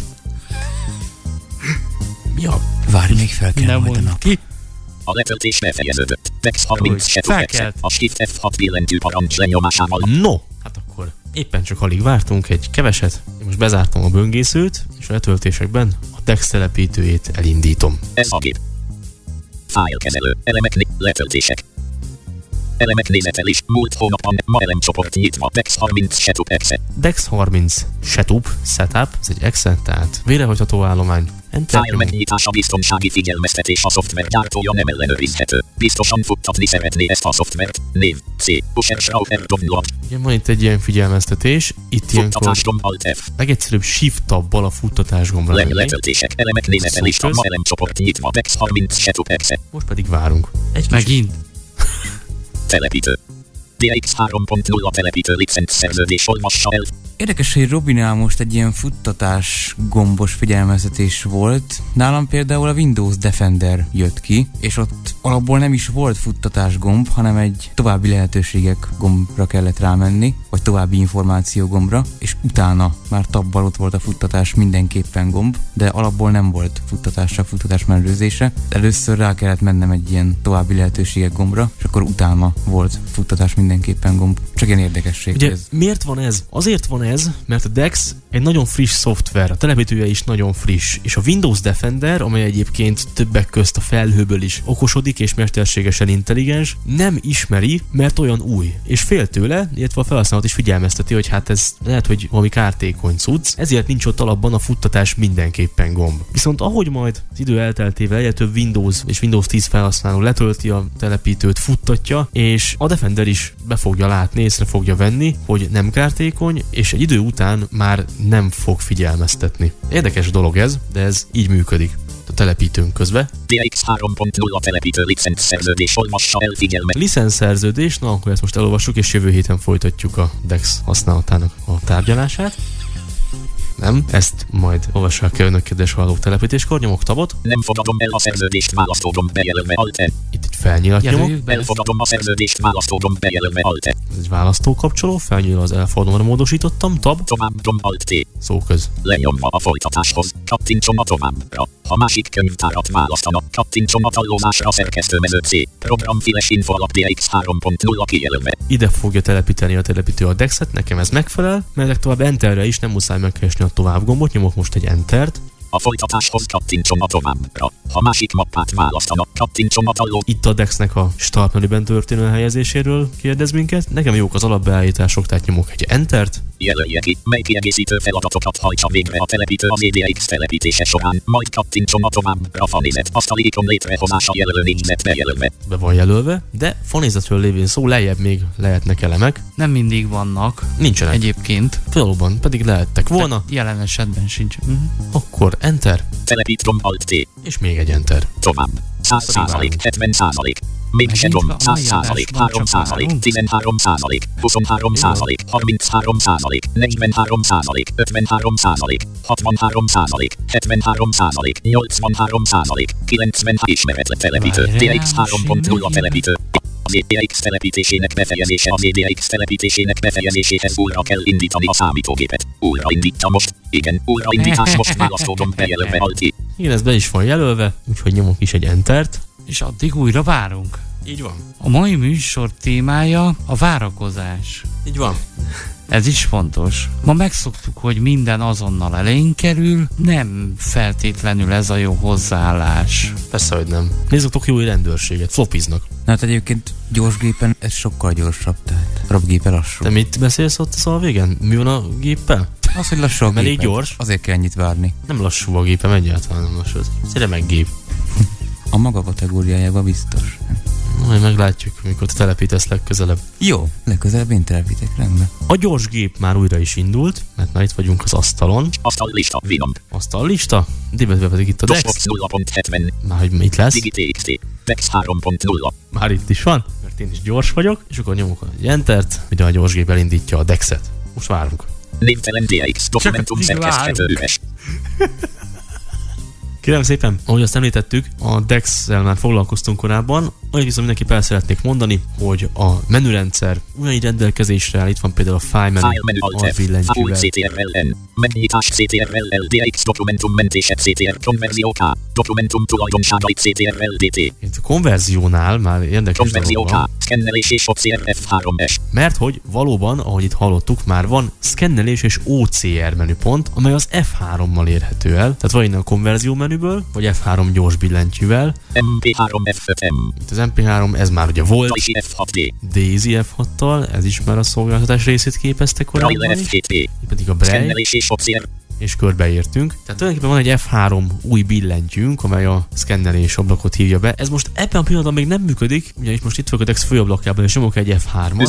Ja, várj, még fel kell Nem majd a nap. ki. A letöltés befejeződött. dex harminc setup exe. felkelt. A Shift ef hat billentyű parancs lenyomásával. No, hát akkor éppen csak alig vártunk egy keveset. Én most bezártam a böngészőt, és a letöltésekben a dex telepítőjét elindítom. Ez a gép. Fájlkezelő. Elemek né- letöltések. Elemek nézetelés. Múlt hónapban ma elemcsoport nyitva. dex harminc setup exe. dex harminc setup, setup, ez egy exe, tehát végrehajtható állomány. Enter Fájl nyomunk. megnyitása biztonsági figyelmeztetés a szoftver gyártója nem ellenőrizhető. Biztosan futtatni szeretné ezt a szoftvert. Név. C. Pusher Schrauber download. Ugye van itt egy ilyen figyelmeztetés, itt ilyenkor Futtatás gomb Alt F. legegyszerűbb Shift tabbal a futtatás gombra Leg menni. letöltések. Elemek nézetelés. Szóval Ma elemcsoport nyitva. dex harminc setup exe. Most pedig várunk. Egy kis Megint. Telepítő. dé iksz három pont nulla telepítő licenc szerződés olvassa el. Érdekes, hogy Robinál most egy ilyen futtatás gombos figyelmeztetés volt. Nálam például a Windows Defender jött ki, és ott alapból nem is volt futtatás gomb, hanem egy további lehetőségek gombra kellett rámenni, vagy további információ gombra, és utána már tabbal ott volt a futtatás mindenképpen gomb, de alapból nem volt futtatás, csak futtatás mellőzése. Először rá kellett mennem egy ilyen további lehetőségek gombra, és akkor utána volt futtatás mindenképpen gomb. Csak ilyen érdekesség Ugye ez. miért van ez? Azért van ez, mert a dex egy nagyon friss szoftver, a telepítője is nagyon friss, és a Windows Defender, amely egyébként többek közt a felhőből is okosodik és mesterségesen intelligens, nem ismeri, mert olyan új, és fél tőle, illetve a felhasználót is figyelmezteti, hogy hát ez lehet, hogy valami kártékony cucc, ezért nincs ott alapban a futtatás mindenképpen gomb. Viszont ahogy majd az idő elteltével egyre több Windows és Windows tíz felhasználó letölti a telepítőt, futtatja, és a Defender is be fogja látni, észre fogja venni, hogy nem kártékony, és egy idő után már nem fog figyelmeztetni. Érdekes dolog ez, de ez így működik a telepítőnk közben. dé iksz három pont nulla telepítő licenc szerződés olvassa el figyelme. Licenszerződés, na akkor ezt most elolvassuk, és jövő héten folytatjuk a dex használatának a tárgyalását. Nem, ezt majd olvassák el önök, kedves hallók, telepítéskor, nyomok tabot. Nem fogadom el a szerződést választógomb bejelölve Alt N. Itt egy felnyilat nyomok. Jelöljük be. Elfogadom a szerződést választógomb bejelölve Alt N. Ez egy választókapcsoló, felnyíl az elfogadóra módosítottam, tab, Tovább gomb Alt T. szóköz. Lenyomva a folytatáshoz, kattintson a továbbra. Ha másik könyvtárat választanak, kattintson a tallózásra szerkesztőmező C. Programfiles info alap dé iksz három pont nulla kijelölve. Ide fogja telepíteni a telepítő a dexet, nekem ez megfelel, mert tovább enterre is nem muszáj megkeresni a tovább gombot, nyomok most egy entert. A folytatáshoz kattintson a továbbra. Ha másik mappát választanak, kattintson a talló. Itt a dexnek a start menüben történő helyezéséről kérdez minket. Nekem jók az alapbeállítások, tehát nyomok egy entert. Jelölje ki, mely kiegészítő feladatokat hajtsa végre a telepítő az é dé iksz telepítése során, majd kattintson a továbbra fanézet. Asztali ikon létrehozása jelölő négyzet bejelölve. Be van jelölve, de fanézetről lévén szó, lejjebb még lehetnek elemek. Nem mindig vannak. Nincsenek. Egyébként. Valóban, pedig lehettek volna. Jelen esetben sincs. Uh-huh. Akkor enter, Telepít gomb Alt T. és még egy enter. Tovább. száz százalék, hetven százalék. Még se Megint gomb, van, száz mai százalék, adásban három csak százalék, várunk. tizenhárom százalék, huszonhárom százalék, harminchárom százalék, negyvenhárom százalék, ötvenhárom százalék, hatvanhárom százalék, hetvenhárom százalék, nyolcvanhárom százalék, kilencven ismeretlen telepítő, dé iksz három pont nulla telepítő. Az é dé iksz telepítésének befejezése az é dé iksz telepítésének befejezéséhez újra kell indítani a számítógépet. Újra indítja most. Igen, újraindítás most választógomb bejelölve Alt I. Igen, ez be is van jelölve, úgyhogy nyomok is egy entert. És addig újra várunk. Így van. A mai műsor témája a várakozás. Így van. Ez is fontos. Ma megszoktuk, hogy minden azonnal elején kerül, nem feltétlenül ez a jó hozzáállás. Persze, hogy nem. Nézzük jó rendőrséget, flopiznak. Na hát egyébként gyors gépen ez sokkal gyorsabb, tehát rabgépe lassú. Te mit beszélsz ott a végén? Mi van a géppel? Az, hogy lassú a Elég géped. gyors. Azért kell ennyit várni. Nem lassú a gépem, egyáltalán nem lassú. Ez egy remek gép. A maga kategóriájában biztos. Majd meglátjuk, mikor te telepítesz legközelebb. Jó, legközelebb én telepítek, rendben. A gyors gép már újra is indult, mert már itt vagyunk az asztalon. Asztal lista, Vinom. Asztal lista, débetve pedig itt a Dex. DOSBox nulla pont hetven. Már hogy itt lesz. DigiTXT. Dex három pont nulla. Már itt is van, mert én is gyors vagyok, és akkor nyomok egy Entert, hogy a gyors gép elindítja a Dexet. Most várunk. Névtelen dé iksz. Dokumentum szerkeszthető üres. Kérem szépen, ahogy azt említettük, a Dex-szel már foglalkoztunk korábban, annyit viszont mindenképp el szeretnék mondani, hogy a menürendszer ugyanígy rendelkezésre áll, itt van például a file menu, File menu a billentyűvel. cé té er el en, megnyitás cé té er el el, dé iksz dokumentum mentése cé té er, konverzió K, dokumentum tulajdonságait cé té er el dé té. Itt a konverziónál már érdekes Konverzió dolog van, K, szkennelés és o cé er ef három es. mert hogy valóban, ahogy itt hallottuk, már van szkennelés és o cé er menüpont, amely az ef hárommal érhető el, tehát vagy innen a konverzió menüből, vagy ef három gyors billentyűvel. em pé három ef öt em. Itt az em pé három, ez már ugye volt, Daisy ef hat dé. Daisy ef hattal, ez is már a szolgáltatás részét képezte Braille korábban ef is. hét pé. Itt pedig a Braille, Szkennelés és o cé er. és körbeértünk. Tehát tulajdonképpen van egy ef három új billentyűnk, amely a szkennelés ablakot hívja be. Ez most ebben a pillanatban még nem működik, ugyanis most itt vagyok a Dex főablakjában, és nyomok egy ef hármat.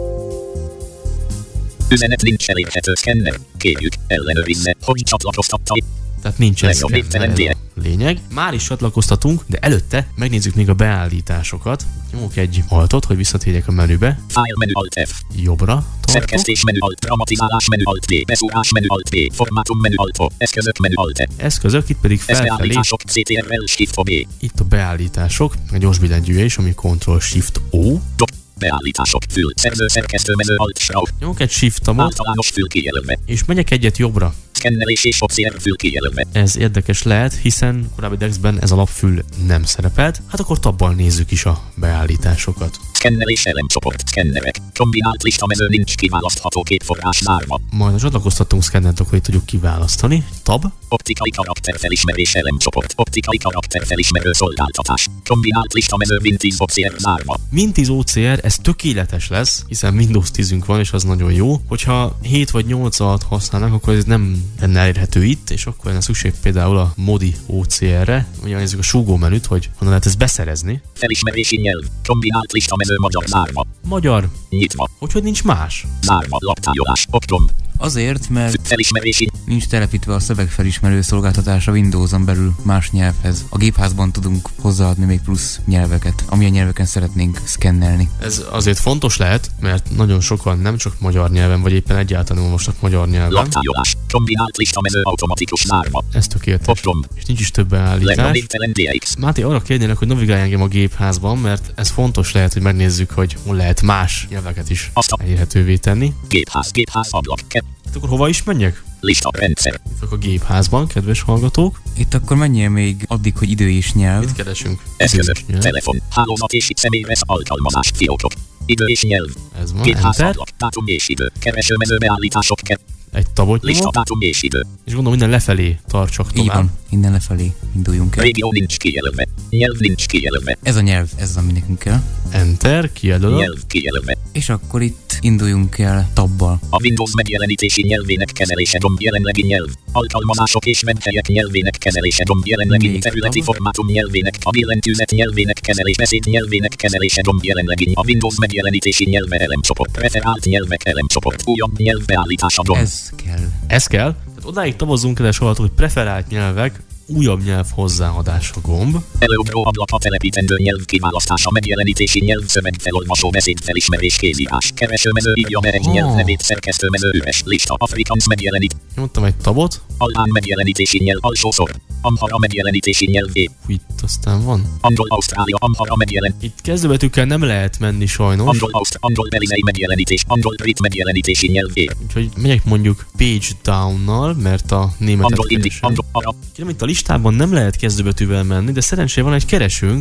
Üzenet nincs elérhető szkenner. Kérjük, ellenőrizze, hogy csatlakoztatta. Tehát nincsen Legjobb szkenner, névtelen ez D. a lényeg. Már is csatlakoztatunk, de előtte megnézzük még a beállításokat. Nyomok egy altot, hogy visszatérjek a menübe. File menu Alt F. Jobbra tartok. Szerkesztés menu Alt, dramatizálás menu Alt D, beszúrás menu Alt B, formátum menu Alt O, eszközök menu Alt E. Eszközök, itt pedig Ez felfelé. beállítások cé té er el Shift O B. Itt a beállítások, a gyors billentyűje is, ami Ctrl Shift O. Beállítások, fül, szerző, szerkesztő, mező, alt, sraut. Nyomok egy Shift-amot, Általános fül kijelölve. és megyek egyet jobbra. Szkennelés és o cé er fül kijelölve. Ez érdekes lehet, hiszen korábbi Dexben ez a lapfül nem szerepelt. Hát akkor tabbal nézzük is a beállításokat. Szkennelés elemcsoport, szkennerek. Kombinált listamező nincs kiválasztható képforrás zárva. Majd a csatlakoztatunk szkennert, akkor itt tudjuk kiválasztani. Tab. Optikai karakterfelismerés elemcsoport. Optikai karakterfelismerő szolgáltatás. Kombinált listamező Win tíz o cé er zárva. Win tíz o cé er, ez tökéletes lesz, hiszen Windows tízünk van, és az nagyon jó. Hogyha hét vagy nyolc alatt használnak, akkor ez nem lenne elérhető itt, és akkor lenne szükség például a Modi o cé er-re. Ugye nézzük a súgó menüt, hogy honnan lehet ezt beszerezni. Felismerési nyelv. Kombinált listamező magyar zárva. Magyar. Nyitva. Hogyhogy nincs más? Zárva. Laptárolás. Oktomb. Azért, mert Felismerési. nincs telepítve a szövegfelismerő szolgáltatás a Windowson belül más nyelvhez. A gépházban tudunk hozzáadni még plusz nyelveket, amilyen nyelveken szeretnénk szkennelni. Ez azért fontos lehet, mert nagyon sokan nem csak magyar nyelven, vagy éppen egyáltalán olvasnak magyar nyelven. Laptárolás. Kombinált listamező automatikus zárva. Ez tökéletes. Oktomb. És nincs is több beállítás. Legjobb dé iksz. Máté, arra kérnének, hogy navigálj engem a gépházban, mert ez fontos lehet, hogy megnézzük, hogy hol lehet más nyelveket is Aztán. elérhetővé tenni. Gépház. Gépház ablak. Ke- Hát akkor hova is menjek? Lista. Rendszer. Itt vagyok a gépházban, kedves hallgatók. Itt akkor menjél még addig, hogy idő és nyelv. Mit keresünk? Eszközök. Idős nyelv. Telefon. Hálózat és személyvesz alkalmazás. Fiókok. Idő és nyelv. Ez van, Gépház enter. ablak. Dátum és idő. Keresőmező beállítások. Ke- Egy tabot Lista. nyomok, Dátum és idő. és gondolom minden lefelé tart csak Így tovább. van, innen lefelé induljunk el. Régió nincs kijelölve. Nyelv nincs kijelölve. Ez a nyelv, ez az, ami nekünk kell. Enter, kijelölöm. Nyelv kijelölve. És akkor itt induljunk el tabbal. A Windows megjelenítési nyelvének kezelése gomb jelenlegi nyelv. Alkalmazások és webhelyek nyelvének kezelése gomb jelenlegi Még területi tab. formátum nyelvének. A billentyűzet nyelvének kezelés beszéd nyelvének kezelése gomb jelenlegi. A Windows megjelenítési nyelve elemcsoport. Preferált nyelvek elemcsoport. Újabb nyelv beállítása gomb. Ez kell. Ez kell. Tehát odáig tavazzunk el, és hallható, hogy preferált nyelvek, újabb nyelv hozzáadása gomb. Előugró ablak a telepítendő nyelv kiválasztása megjelenítési nyelv szövegfelolvasó beszédfelismerés kézírás. Keresőmező írja be egy Oh. nyelvnevét szerkesztőmező üres lista. Afrikaans megjelenít. Nyomtam egy tabot. Albán megjelenítési nyelv alsó szor. Amhara megjelenítési nyelv é. Hú, itt aztán van. Angol Ausztrália Amhara megjelen. Itt kezdőbetűkkel nem lehet menni sajnos. Angol Ausztr Angol Belizei megjelenítés. Angol Brit megjelenítési nyelv é. Úgyhogy megyek mondjuk page down-nal, mert a németet Angol Indi. keresem. Angol Arab. Kérem, itt a listában nem lehet kezdőbetűvel menni, de szerencsére van egy keresőnk,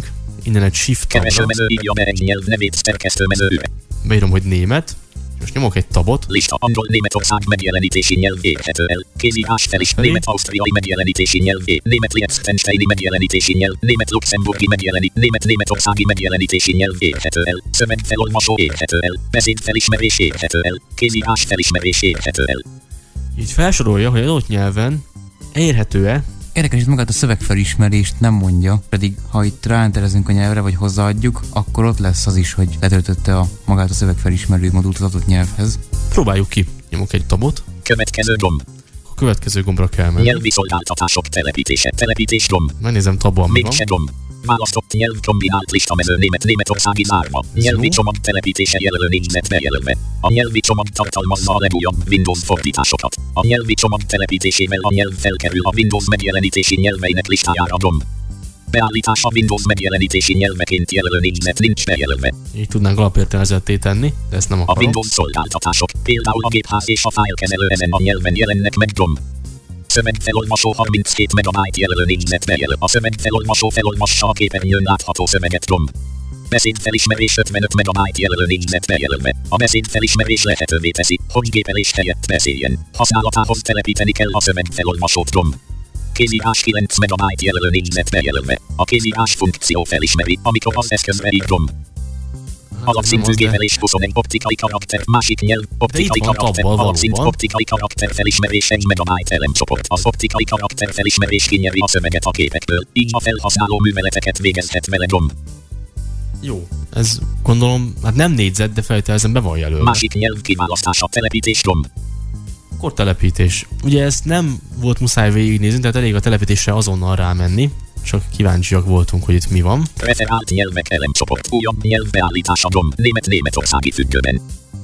innen egy shift tabra. Keresőmező írja be egy nyelv nevét szerkesztőmezőre. Beírom, hogy német. Most nyomok egy tabot. Lista angol Németország megjelenítési nyelv érhető el. Kézírás felis. Német ausztriai megjelenítési nyelv é. Német Liechtensteini megjelenítési nyelv. Német luxemburgi megjelenít. Német németországi megjelenítési nyelv érhető el. Szöveg felolvasó érhető el. Beszéd felismerés érhető el. Kézírás felismerés érhető el. Így felsorolja, hogy adott nyelven érhető-e. Érdekes, hogy magát a szövegfelismerést nem mondja, pedig ha itt ráenterezünk a nyelvre, vagy hozzáadjuk, akkor ott lesz az is, hogy letöltötte a magát a szövegfelismerő modult az adott nyelvhez. Próbáljuk ki. Nyomok egy tabot. Következő gomb. A következő gombra kell menni. Nyelvi szolgáltatások telepítése. Telepítés gomb. Megnézem tabban, mi van. Mégse gomb. Választott nyelv kombinált listamező német németországi zárva. Nyelvi csomag telepítése jelölő nincs net bejelölve. A nyelvi csomag tartalmazza a legújabb Windows fordításokat. A nyelvi csomag telepítésével a nyelv felkerül a Windows megjelenítési nyelveinek listájára gomb. Beállítása Windows megjelenítési nyelveként jelölő nincs net nincs bejelölve. Így tudnánk alapértelmezetté tenni, de ezt nem akarom. A Windows szolgáltatások, például a gépház és a fájlkezelő ezen a nyelven jelennek meg gomb. Szövegfelolvasó harminckét megabyte jelölő nincs net bejelöl. A szövegfelolvasó felolvassa a képernyőn látható szöveget gomb. Beszédfelismerés ötvenöt megabyte jelölő nincs net bejelölve. A beszédfelismerés lehetővé teszi, hogy gépelés helyett beszéljen. Használatához telepíteni kell a szövegfelolvasót gomb. Kézírás kilenc megabyte jelölő nincs net bejelölve. A kézírás funkció felismeri, amikor az eszközre ír gomb. Alapszintű gépelés huszonegy optikai karakter, másik nyelv, optikai karakter, alapszint optikai karakter felismerés egy megabyte elemcsoport. Az optikai karakter felismerés kinyeri a szöveget a képekből, így a felhasználó műveleteket végezhet vele gomb. Jó. Ez gondolom, hát nem négyzet, de feltételezem be van jelölve. Másik nyelv kiválasztása, telepítés gomb. Akkor telepítés. Ugye ezt nem volt muszáj végignézni, tehát elég a telepítésre azonnal rámenni. Csak kíváncsiak voltunk, hogy itt mi van. Preferált nyelvek elemcsoport, újabb nyelv beállítása gomb, német németországi függőben.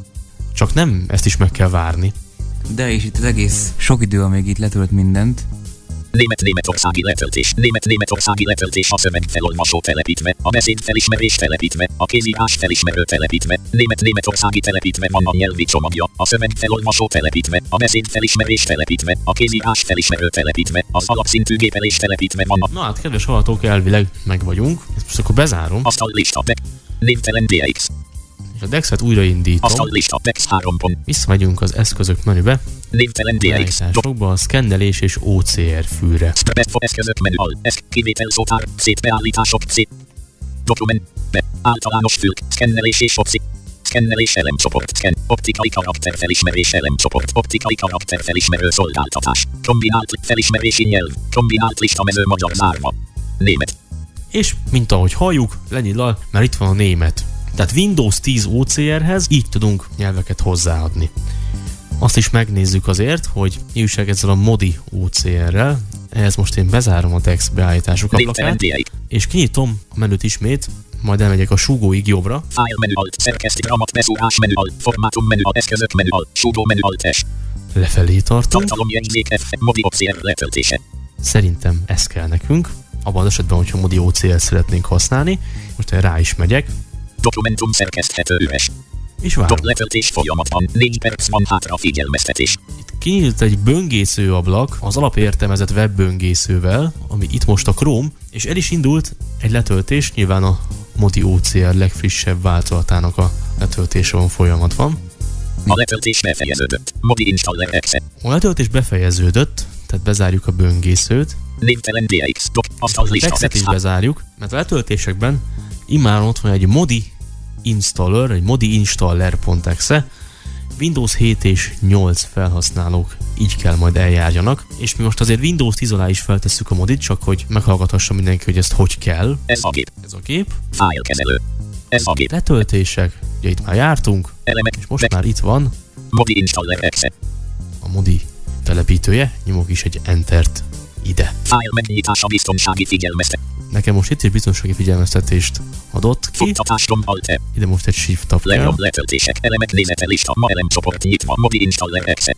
Csak nem ezt is meg kell várni. De és itt az egész sok idő, amíg itt letölt mindent. Német németországi letöltés, német németországi letöltés a szöveg felolvasó telepítve, a beszéd felismerés telepítve, a kézírás felismerő telepítve, német németországi telepítve van a nyelvi csomagja, a szöveg felolvasó telepítve, a beszéd felismerés telepítve, a kézírás felismerő telepítve, az alapszintű gépelés telepítve van a... Na hát, kedves hallgatók, elvileg meg vagyunk. Ezt most akkor bezárom. Asztal lista, Dex, névtelen dé iksz. És a Dexet újraindítom. Asztal lista, Dex három pont. Visszamegyünk az eszközök menübe. Névtelen dé iksz. Beállításokba a szkennelés és o cé er fűre. Eszközök menü al, eszk, kivétel szótár, szét beállítások, szét. Dokument, be, általános fülk, szkennelés és opci. Szkennelés elemcsoport, szken, optikai karakter felismerés elemcsoport, optikai karakter felismerő szolgáltatás. Kombinált felismerési nyelv, kombinált listamező magyar zárva. Német. És, mint ahogy halljuk, lenyillal, mert itt van a német. Tehát Windows tíz o cé erhez így tudunk nyelveket hozzáadni. Azt is megnézzük azért, hogy mi újság ezzel a Modi o cé errel. Ehhez most én bezárom a text beállítások ablakát, és kinyitom a menüt ismét, majd elmegyek a súgóig jobbra. File menü alt, szerkeszti gramat beszúrás menü alt, formátum menü alt, eszközök menü alt, súgó menü alt S. Lefelé tartunk. Tartalomjegyzék F, Modi o cé er letöltése. Szerintem ez kell nekünk, abban az esetben, hogyha Modi o cé er szeretnénk használni. Most én rá is megyek. Dokumentum szerkeszthető üres. És várom. Letöltés folyamatban, négy perc van hátra figyelmeztetés. Itt kinyílt egy böngésző ablak az alapértelmezett webböngészővel, ami itt most a Chrome, és el is indult egy letöltés, nyilván a Modi o cé er legfrissebb változatának a letöltése van folyamatban. A letöltés befejeződött. Modi installer exe. A letöltés befejeződött, tehát bezárjuk a böngészőt. Névtelen dé iksz. A textet is bezárjuk, mert a letöltésekben immáron ott van egy Modi installer, egy modi installer.exe. Windows hét és nyolc felhasználók így kell majd eljárjanak, és mi most azért Windows tíz alá is feltesszük a modit, csak hogy meghallgathassa mindenki, hogy ezt hogy kell. Ez a gép. Ez a gép. Fájlkezelő. Ez a gép. Letöltések. Ugye itt már jártunk. Elemek. És most már itt van Modi installer exe. A Modi telepítője. Nyomok is egy Entert ide. Fájl megnyitása biztonsági figyelmeztet. Nekem most itt is biztonsági figyelmeztetést adott ki. Futtatásrom alt-e. Ide most egy shift tab kell. Legjobb letöltések, elemek nézete lista, ma elemcsoport nyitva, Modi installer exe.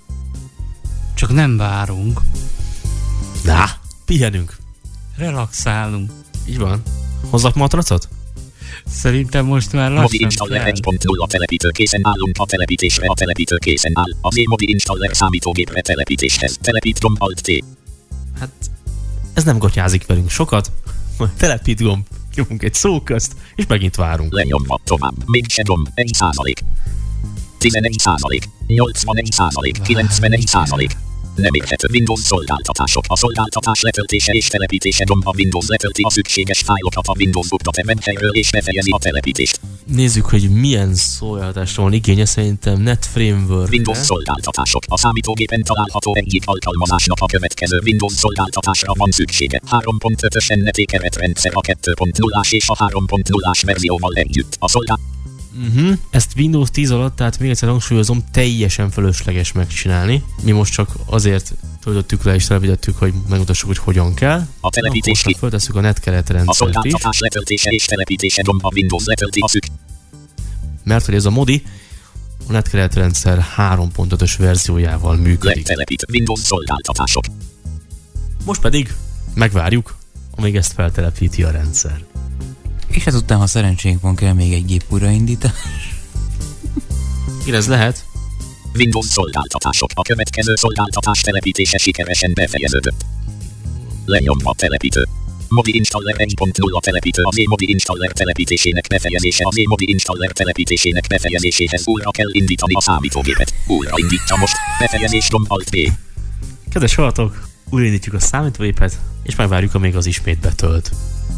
Csak nem várunk. Na, pihenünk. Relaxálunk. Így van. Hozzak matracot? Szerintem most már lassan Modi installer egy pont null a telepítő készen állunk a telepítésre, a telepítő készen áll. A Modi installer számítógépre telepítéshez. Telepít gomb alt T. Hát ez nem gatyázik velünk sokat. Telepít gomb. Nyomunk egy szóközt, és megint várunk. Lenyomva tovább. Még se gomb. egy százalék. tizenegy százalék. nyolcvanegy százalék. kilencvenegy százalék. Nem érhető Windows szolgáltatások. A szolgáltatás letöltése és telepítése gomb. A Windows letölti a szükséges fájlokat a Windows Boot webhelyről és befejezi a telepítést. Nézzük, hogy milyen szolgáltatásra van igénye, szerintem NetFramework. Windows szolgáltatások. A számítógépen található egyik alkalmazásnak a következő Windows szolgáltatásra van szüksége. három pont ötös en té keretrendszer a kettő pont nullás és a három pont nullás verzióval együtt. A szolgáltatás Uh-huh. Ezt Windows tíz alatt, tehát még egyszer hangsúlyozom, teljesen fölösleges megcsinálni. Mi most csak azért töltöttük le és telepítettük, hogy megmutassuk, hogy hogyan kell. A telepítés ki. Föltesszük a netkeretrendszert is. A szolgáltatás letöltése és telepítése gomb. A Windows letölti a szük. Mert hogy ez a modi a netkeretrendszer három pont ötös verziójával működik. Letelepít Windows szolgáltatások. Most pedig megvárjuk, amíg ezt feltelepíti a rendszer. És ezután, ha szerencsénk van, kell még egy gép újraindítás. Igen, ez lehet. Windows szolgáltatások. A következő szolgáltatás telepítése sikeresen befejeződött. Lenyomva telepítő. Modi Installer egy pont nulla telepítő. Az e-Modi Installer telepítésének befejezése. Az e-Modi Installer telepítésének befejezéséhez újra kell indítani a számítógépet. Újra indítja most. Befejezés gomb Alt B. Kedves hallgatók, újraindítjuk a számítógépet, és megvárjuk, amíg az ismét betölt.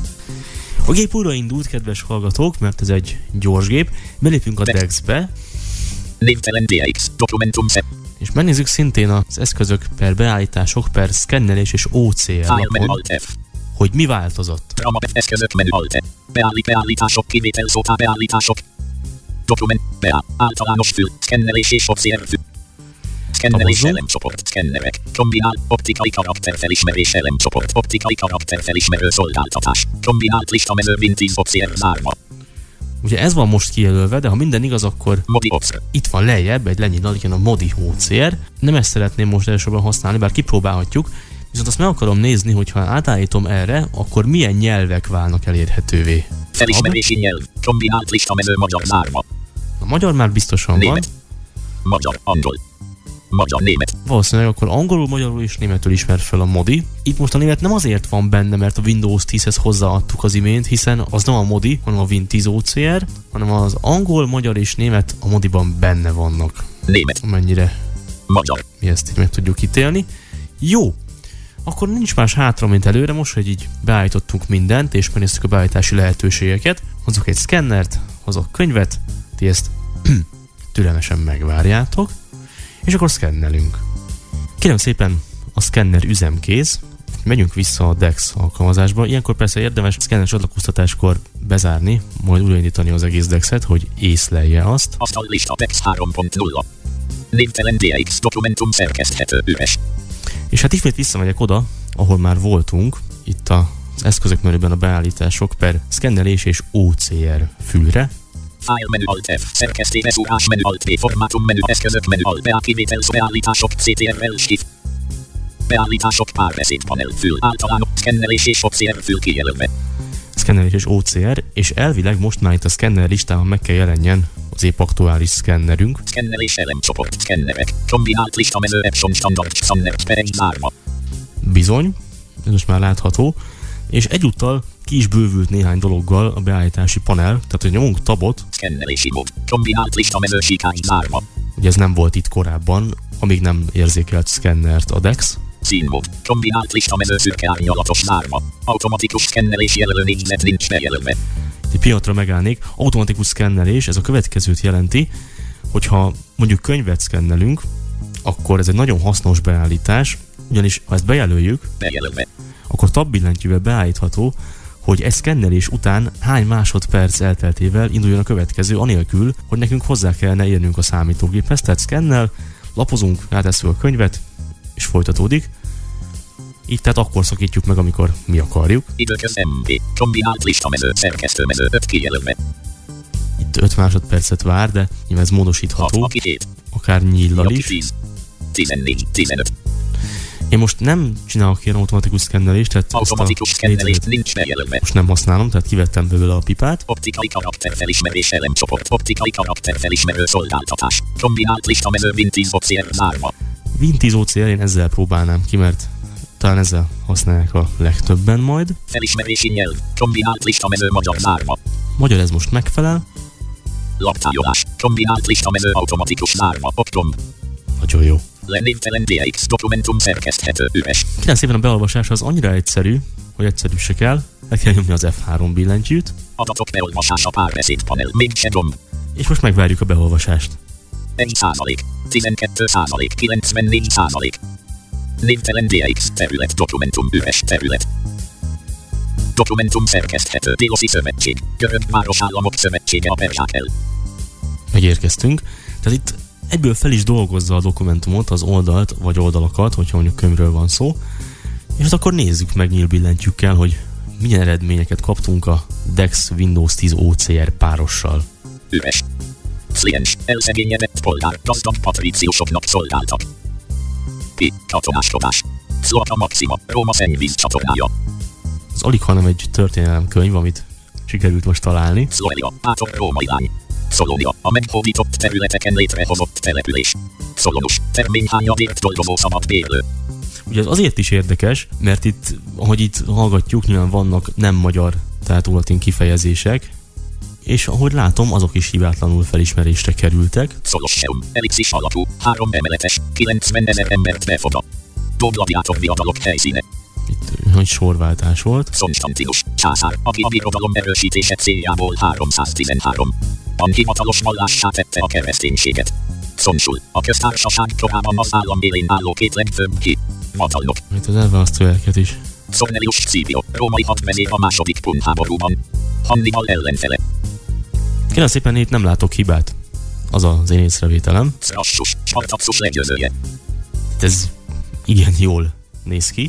A gép újraindult, kedves hallgatók, mert ez egy gyors gép. Belépünk a dexbe. Névtelen dé iksz, dokumentum set. És megnézzük szintén az eszközök per beállítások per szkennelés és o cé er lapon, hogy mi változott. Ramap eszközök menü Alt F. Beállít beállítások, kivétel szótá beállítások. Dokument, beáll, általános fül, szkennelés és o cé er fül. Szkennelés elemcsoport, szkennerek, kombinál, optikai karakterfelismerés elemcsoport, optikai karakterfelismerő szolgáltatás, kombinált listamező Win tíz o cé er zárva. Ugye ez van most kijelölve, de ha minden igaz, akkor Modi o cé er. Itt van lejjebb egy lenyíl, igen, a Modi o cé er. Nem ezt szeretném most elsősorban használni, bár kipróbálhatjuk, viszont azt meg akarom nézni, hogy ha átállítom erre, akkor milyen nyelvek válnak elérhetővé. Felismerési nyelv, kombinált listamező magyar zárva. A magyar már biztosan Német. van. Magyar, angol. Magyar, német. Valószínűleg akkor angolul, magyarul és németül ismer fel a Modi. Itt most a német nem azért van benne, mert a Windows tízhez hozzáadtuk az imént, hiszen az nem a Modi, hanem a Win tíz o cé er, hanem az angol, magyar és német a Modiban benne vannak. Német. Amennyire magyar. Mi ezt így meg tudjuk ítélni. Jó, akkor nincs más hátra, mint előre, most, hogy így beállítottunk mindent, és megnéztük a beállítási lehetőségeket. Hozok egy szkennert, hozok könyvet, ti ezt türelmesen megvárjátok, és akkor szkennelünk. Kérem szépen, a szkenner üzemkész, megyünk vissza a dex alkalmazásba. Ilyenkor persze érdemes szkenner csatlakoztatáskor bezárni, majd újraindítani az egész dexet, hogy észlelje azt. Asztallista dex három pont nulla. Névtelen dé iksz dokumentum szerkeszthető üres. És hát ismét visszamegyek oda, ahol már voltunk, itt az eszközök menüben a beállítások per szkennelés és o cé er fülre. File menü Alt F, szerkesztés szúrás menü Alt V, formátum menü, eszközök menü Alt B, kivétel beállítások, cé té er el shift. Beállítások párbeszéd panel fül, általános szkennelés és o cé er fül kijelölve. Szkennelés és o cé er, és elvileg most már itt a szkenner listában meg kell jelenjen az épp aktuális szkennerünk. Szkennelés elemcsoport, szkennerek, kombinált listamező Epson standard szkenner per zárva. Bizony, ez most már látható, és egyúttal ki is bővült néhány dologgal a beállítási panel, tehát hogy nyomunk tabot. Szkennelési mód, kombinált listamező sikány zárva. Ugye ez nem volt itt korábban, amíg nem érzékelt szkennert a dex. Színmód, kombinált listamező szürke árnyalatos zárva. Automatikus szkennelés jelölő négyzet nincs bejelölve. Egy pillanatra megállnék, automatikus szkennelés, ez a következőt jelenti, hogyha mondjuk könyvet szkennelünk, akkor ez egy nagyon hasznos beállítás, ugyanis ha ezt bejelöljük, bejelölve, akkor tabbillentyűvel beállítható, hogy egy szkennelés után hány másodperc elteltével induljon a következő, anélkül, hogy nekünk hozzá kellene érnünk a számítógéphez. Tehát szkennel, lapozunk, rátesszük a könyvet, és folytatódik. Így tehát akkor szakítjuk meg, amikor mi akarjuk. Időköz em bé, kombinált listamező, szerkesztőmező, öt kijelölve. Itt öt másodpercet vár, de nyilván ez módosítható, akár nyíllal is. tíz, tizennégy, tizenöt. Én most nem csinálok ilyen automatikus szkennelést, tehát automatikus szkennelést nincs bejelölve. Most nem használom, tehát kivettem belőle a pipát. Optikai karakterfelismerés elemcsoport, optikai karakterfelismerő szolgáltatás, kombinált listamező Win tíz o cé er zárva. Win tíz o cé er én ezzel próbálnám ki, mert talán ezzel használják a legtöbben majd. Felismerési nyelv, kombinált listamező magyar zárva. Magyar ez most megfelel. Laptárolás, kombinált listamező automatikus zárva, oktom. Nagyon jó. Lenévtelen dé iksz, dokumentum szerkeszthető, üres. Kérem szépen, a beolvasás az annyira egyszerű, hogy egyszerű se kell. Le kell nyomni az ef három billentyűt. Adatok beolvasása párbeszéd panel, mégse gomb. És most megvárjuk a beolvasást. egy százalék, tizenkettő százalék, kilencvennégy százalék. Névtelen dé iksz, terület, dokumentum, üres, terület. Dokumentum szerkeszthető, Déloszi Szövetség, Görög Városállamok Szövetsége aperják el. Megérkeztünk. Tehát itt egyből fel is dolgozza a dokumentumot, az oldalt vagy oldalakat, hogyha mondjuk könyvről van szó. És hát akkor nézzük meg nyílbillentyűkkel, hogy milyen eredményeket kaptunk a dex Windows tíz o cé er párossal. Üres. Szliens, elszegényedett polgár, gazdag patríciusoknak szolgáltak. Pi, katonáskodás. Szlota Maxima, Róma szennyvíz csatornája. Az alig, hanem egy történelemkönyv, amit sikerült most találni. Szloelia, Átor római lány. Szolónia, a meghódított területeken létrehozott település. Szolonus, terményhányadért dolgozó szabad bérlő. Ugye ez azért is érdekes, mert itt, ahogy itt hallgatjuk, nyilván vannak nem magyar, tehát latin kifejezések, és ahogy látom, azok is hibátlanul felismerésre kerültek. Szolosseum, elixis alapú, három emeletes, kilencvenezer embert befogad. Gladiátor viadalok helyszíne. Itt nagy sorváltás volt. Konstantinus, császár, aki a birodalom erősítése céljából háromszáztizenhárom. A hivatalos vallássá tette a kereszténységet. Szonsul, a köztársaság korában az állam élén álló két legfőbb ki. Vatalnok. Itt az elválasztó jelket is. Cornelius Scipio, római hadvezér a második punháborúban. Hannibal ellenfele. Kérem szépen, itt nem látok hibát. Az az én észrevételem. Crassus, Spartacus legyőzője. Ez igen jól néz ki.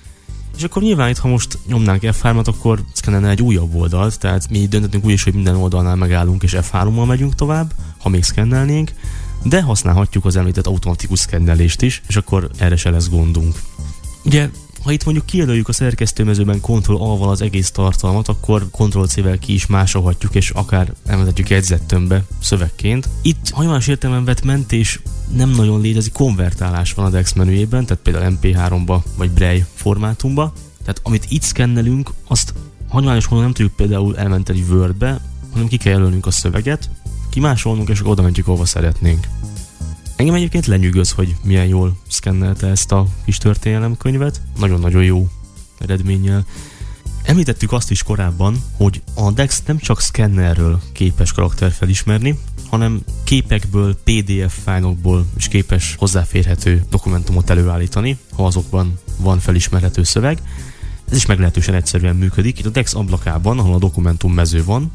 És akkor nyilván itt, ha most nyomnánk ef hármat, akkor szkennelne egy újabb oldalt, tehát mi döntetünk úgy is, hogy minden oldalnál megállunk és ef hárommal megyünk tovább, ha még szkennelnénk, de használhatjuk az említett automatikus szkennelést is, és akkor erre se lesz gondunk. Ugye, ha itt mondjuk kijelöljük a szerkesztőmezőben Ctrl-A-val az egész tartalmat, akkor Ctrl-C-vel ki is másolhatjuk, és akár elmentetjük jegyzettömbbe szövegként. Itt hagyományos értelemben vett mentés nem nagyon létezik, konvertálás van a dex menüjében, tehát például em pé háromba vagy Braille formátumba. Tehát amit itt szkennelünk, azt hagyományos módon nem tudjuk például elmenteni Wordbe, hanem ki kell jelölnünk a szöveget, kimásolnunk, és akkor oda mentjük, ahova szeretnénk. Engem egyébként lenyűgöz, hogy milyen jól szkennelte ezt a kis történelemkönyvet. Nagyon-nagyon jó eredménnyel. Említettük azt is korábban, hogy a dex nem csak szkennerről képes karakter felismerni, hanem képekből, pé dé ef fájlokból is képes hozzáférhető dokumentumot előállítani, ha azokban van felismerhető szöveg. Ez is meglehetősen egyszerűen működik. Itt a dex ablakában, ahol a dokumentum mező van,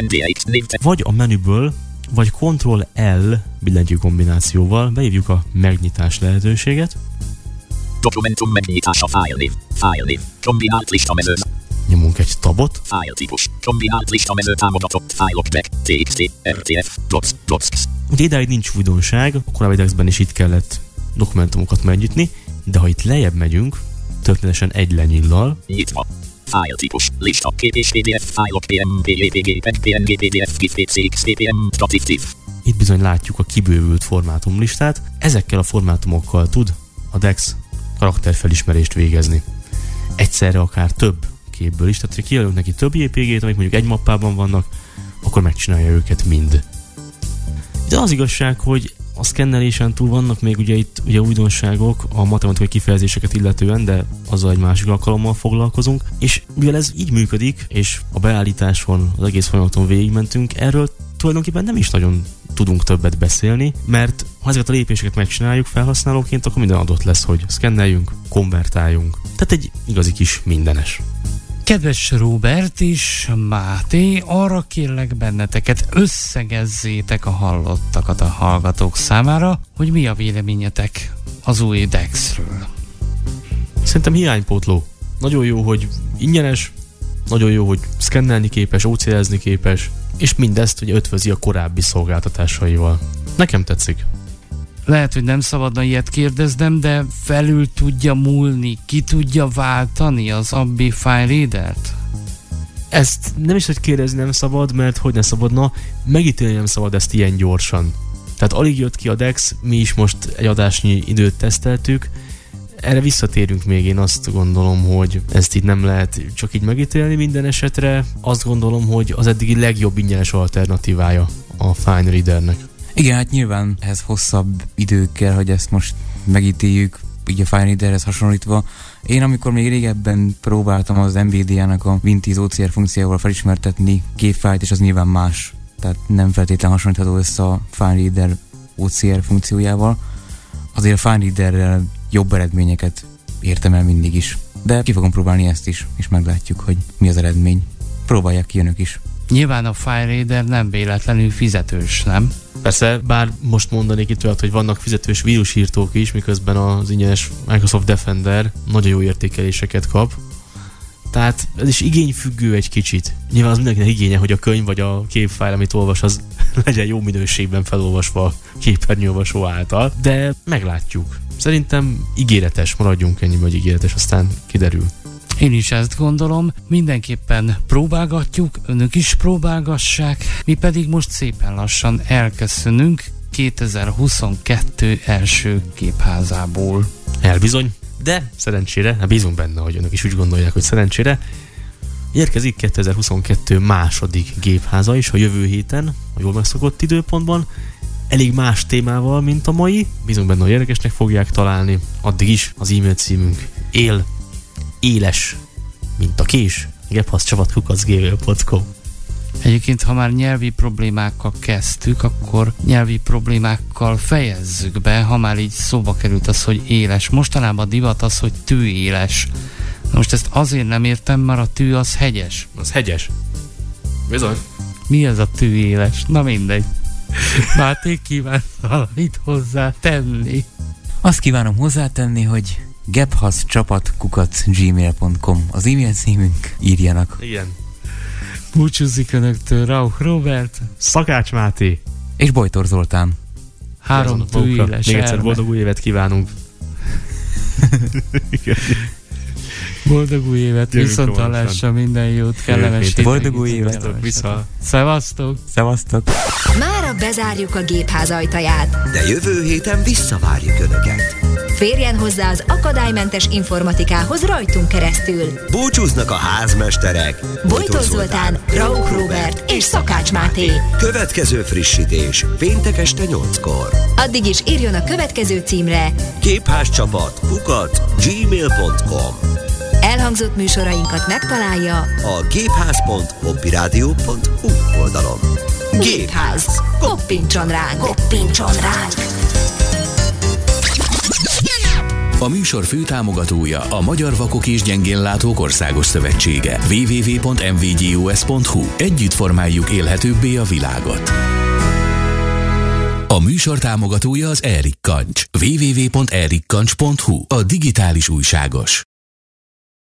vagy a menüből, vagy Ctrl-L billentyű kombinációval beívjuk a megnyitás lehetőséget. Dokumentum megnyitása, fájlnév, fájlnév, kombinált listamező. Nyomunk egy tabot. Fájltípus, kombinált listamező támogatott fájlok, back, té iksz té, er té ef, docs, docs. Ugye idáig nincs újdonság, a korábbi dexben is itt kellett dokumentumokat megnyitni, de ha itt lejjebb megyünk, történetesen egy lenyillal. Nyitva. Fájltípus, lista, kép és pé dé ef fájlok, pé em, pé jé pé gé, peg, pé en gé, pé dé ef, gif, pé cé iksz, pé pé em, statív. Itt bizony látjuk a kibővült formátumlistát. Ezekkel a formátumokkal tud a dex karakterfelismerést végezni. Egyszerre akár több képből is, tehát ha kijelölünk neki több jé pé gét, amik mondjuk egy mappában vannak, akkor megcsinálja őket mind. De az igazság, hogy a szkennelésen túl vannak még ugye itt ugye újdonságok a matematikai kifejezéseket illetően, de azzal egy másik alkalommal foglalkozunk, és mivel ez így működik, és a beállításon, az egész folyamaton végigmentünk, erről tulajdonképpen nem is nagyon tudunk többet beszélni, mert ha ezeket a lépéseket megcsináljuk felhasználóként, akkor minden adott lesz, hogy szkenneljünk, konvertáljunk. Tehát egy igazi kis mindenes. Kedves Róbert és Máté, arra kérlek benneteket, összegezzétek a hallottakat a hallgatók számára, hogy mi a véleményetek az új dexről. Szerintem hiánypótló. Nagyon jó, hogy ingyenes, nagyon jó, hogy szkennelni képes, ó cé er-ezni képes, és mindezt ugye ötvözi a korábbi szolgáltatásaival. Nekem tetszik. Lehet, hogy nem szabadna ilyet kérdeznem, de felül tudja múlni, ki tudja váltani az Abbi File Reader-t? Ezt nem is, hogy kérdezni nem szabad, mert hogy ne szabadna, megítélni nem szabad ezt ilyen gyorsan. Tehát alig jött ki a dex, mi is most egy adásnyi időt teszteltük, erre visszatérünk még, én azt gondolom, hogy ezt így nem lehet csak így megítélni minden esetre. Azt gondolom, hogy az eddigi legjobb ingyenes alternatívája a Fine Readernek. Igen, hát nyilván ehhez hosszabb idő kell, hogy ezt most megítéljük, így a Fine Readerhez hasonlítva. Én amikor még régebben próbáltam az en vé dé á-nak a Win tíz o cé er funkcióval felismertetni képfájlt, és az nyilván más. Tehát nem feltétlen hasonlítható össze a Fine Reader o cé er funkciójával. Azért a Fine Readerrel jobb eredményeket értem el mindig is. De ki fogom próbálni ezt is, és meglátjuk, hogy mi az eredmény. Próbálják ki önök is. Nyilván a Fine Reader nem véletlenül fizetős, nem? Persze, bár most mondanék itt olyat, hogy vannak fizetős vírusírtók is, miközben az ingyenes Microsoft Defender nagyon jó értékeléseket kap. Tehát ez is igényfüggő egy kicsit. Nyilván az mindenkinek igénye, hogy a könyv vagy a képfájl, amit olvas, az legyen jó minőségben felolvasva a képernyőolvasó által, de meglátjuk. Szerintem ígéretes, maradjunk ennyi, hogy ígéretes, aztán kiderül. Én is ezt gondolom, mindenképpen próbálgatjuk, önök is próbálgassák, mi pedig most szépen lassan elköszönünk kétezer-huszonkettő első képházából. Elbizony, de szerencsére, hát bízunk benne, hogy önök is úgy gondolják, hogy szerencsére, érkezik kétezer-huszonkettő második gépháza is a jövő héten, a jól megszokott időpontban, elég más témával, mint a mai, bízunk benne, hogy érdekesnek fogják találni, addig is az e-mail címünk él, éles, mint a kés, gebhaszcsapat kukac gmail pont com. Egyébként, ha már nyelvi problémákkal kezdtük, akkor nyelvi problémákkal fejezzük be, ha már így szóba került az, hogy éles. Mostanában divat az, hogy tűéles. Most ezt azért nem értem, mert a tű az hegyes. Az hegyes. Bizony. Mi ez a tűéles? Na mindegy. Máté kíván valamit hozzá tenni. Azt kívánom hozzátenni, hogy gebhaszcsapat kukac gmail pont com az e-mail címünk, írjanak. Igen. Búcsúzik önöktől Rauch Róbert, Szakács Máté és Bojtor Zoltán. Három tűéles Még egyszer boldog új évet kívánunk. Boldog új évet, viszont hallásra, minden jót, kellemes hétvégét. Boldog új évet. Vissza. Szevasztok! Szevasztok! Mára bezárjuk a gépház ajtaját. De jövő héten visszavárjuk Önöket. Férjen hozzá az akadálymentes informatikához rajtunk keresztül. Búcsúznak a házmesterek. Bojtor Zoltán, Rauch Róbert és Szakács Máté. Következő frissítés péntek este nyolckor. Addig is írjon a következő címre Gépházcsapat kukac gmail pont com. Elhangzott műsorainkat megtalálja a gépház pont hobbyradio pont hu oldalon. Gépház. Koppintson ránk! Koppintson ránk! A műsor főtámogatója a Magyar Vakok és Gyengénlátók Országos Szövetsége. double-u double-u double-u pont em vé gé o es pont hu. Együtt formáljuk élhetőbbé a világot. A műsor támogatója az Erik Kancs. double-u double-u double-u pont erik kancs pont hu. A digitális újságos.